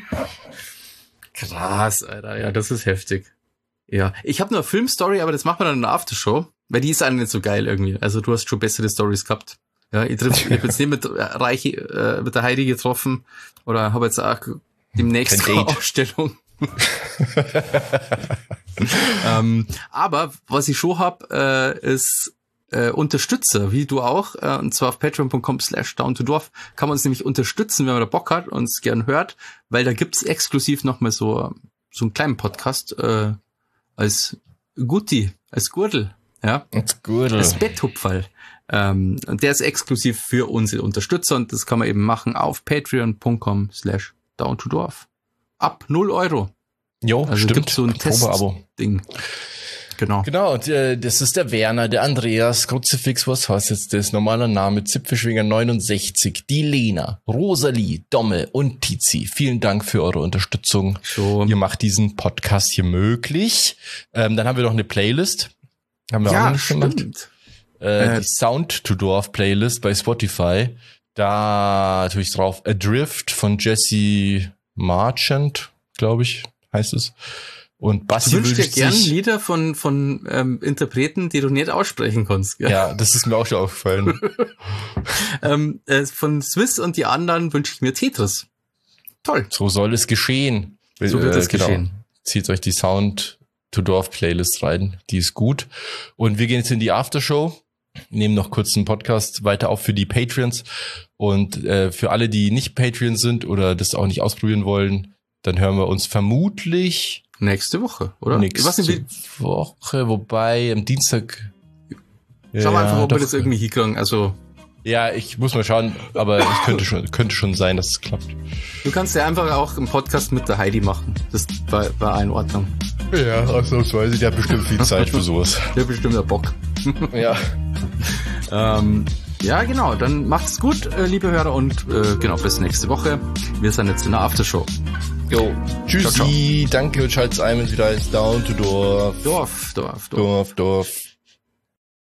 Krass, Alter. Ja, das ist heftig. Ja, ich habe nur eine Filmstory, aber das machen wir dann in der Aftershow, weil die ist eigentlich nicht so geil irgendwie. Also du hast schon bessere Stories gehabt. Ja, ich, triff, ich hab jetzt nicht mit Reiche, äh, mit der Heidi getroffen oder habe jetzt auch demnächst eine Ausstellung. ähm, aber was ich schon hab, äh, ist äh, Unterstützer, wie du auch, äh, und zwar auf patreon punkt com slash down to dorf kann man uns nämlich unterstützen, wenn man da Bock hat und es gern hört, weil da gibt's exklusiv nochmal so so einen kleinen Podcast äh, als Gutti, als Gurtel, ja, als Gurtel, als Betthupferl. Ähm, und der ist exklusiv für unsere Unterstützer und das kann man eben machen auf patreon punkt com slash down to dorf. Ab null Euro. Jo, also stimmt. Gibt so ein Test-Ding. Genau. Genau, und, äh, das ist der Werner, der Andreas, Kruzifix, was heißt jetzt das? Normaler Name, Zipfelschwinger neunundsechzig, die Lena, Rosalie, Domme und Tizi. Vielen Dank für eure Unterstützung. Schon. Ihr macht diesen Podcast hier möglich. Ähm, dann haben wir noch eine Playlist. Haben wir ja, auch nicht stimmt. gemacht. Äh, die Sound to Dorf Playlist bei Spotify. Da natürlich drauf Adrift von Jesse Marchant, glaube ich, heißt es. Und Basti du wünschst dir wünscht gern sich, Lieder von von ähm, Interpreten, die du nicht aussprechen kannst. Gell? Ja, das ist mir auch schon aufgefallen. ähm, äh, von Swiss und die anderen wünsche ich mir Tetris. Toll. So soll es geschehen. So wird es äh, genau. geschehen. Zieht euch die Sound to Dorf Playlist rein, die ist gut. Und wir gehen jetzt in die Aftershow, nehmen noch kurz einen Podcast weiter auf für die Patreons und äh, für alle, die nicht Patreon sind oder das auch nicht ausprobieren wollen, dann hören wir uns vermutlich nächste Woche, oder? Nächste ich weiß nicht, wie Woche, wobei am Dienstag. Schauen wir ja, einfach, ob doch. wir das irgendwie hinkriegen. Also ja, ich muss mal schauen, aber es könnte schon, könnte schon sein, dass es klappt. Du kannst ja einfach auch einen Podcast mit der Heidi machen. Das war, war in Ordnung. Ja, ausnahmsweise, die hat bestimmt viel Zeit für sowas. Die hat bestimmt einen Bock. Ja. ähm, ja, genau. Dann macht's gut, äh, liebe Hörer, und äh, genau, bis nächste Woche. Wir sind jetzt in der Aftershow. Jo, tschüssi, ciao, ciao. Danke und schalt's ein, wenn es wieder heißt Down to Dorf. Dorf, Dorf, Dorf, Dorf. Dorf.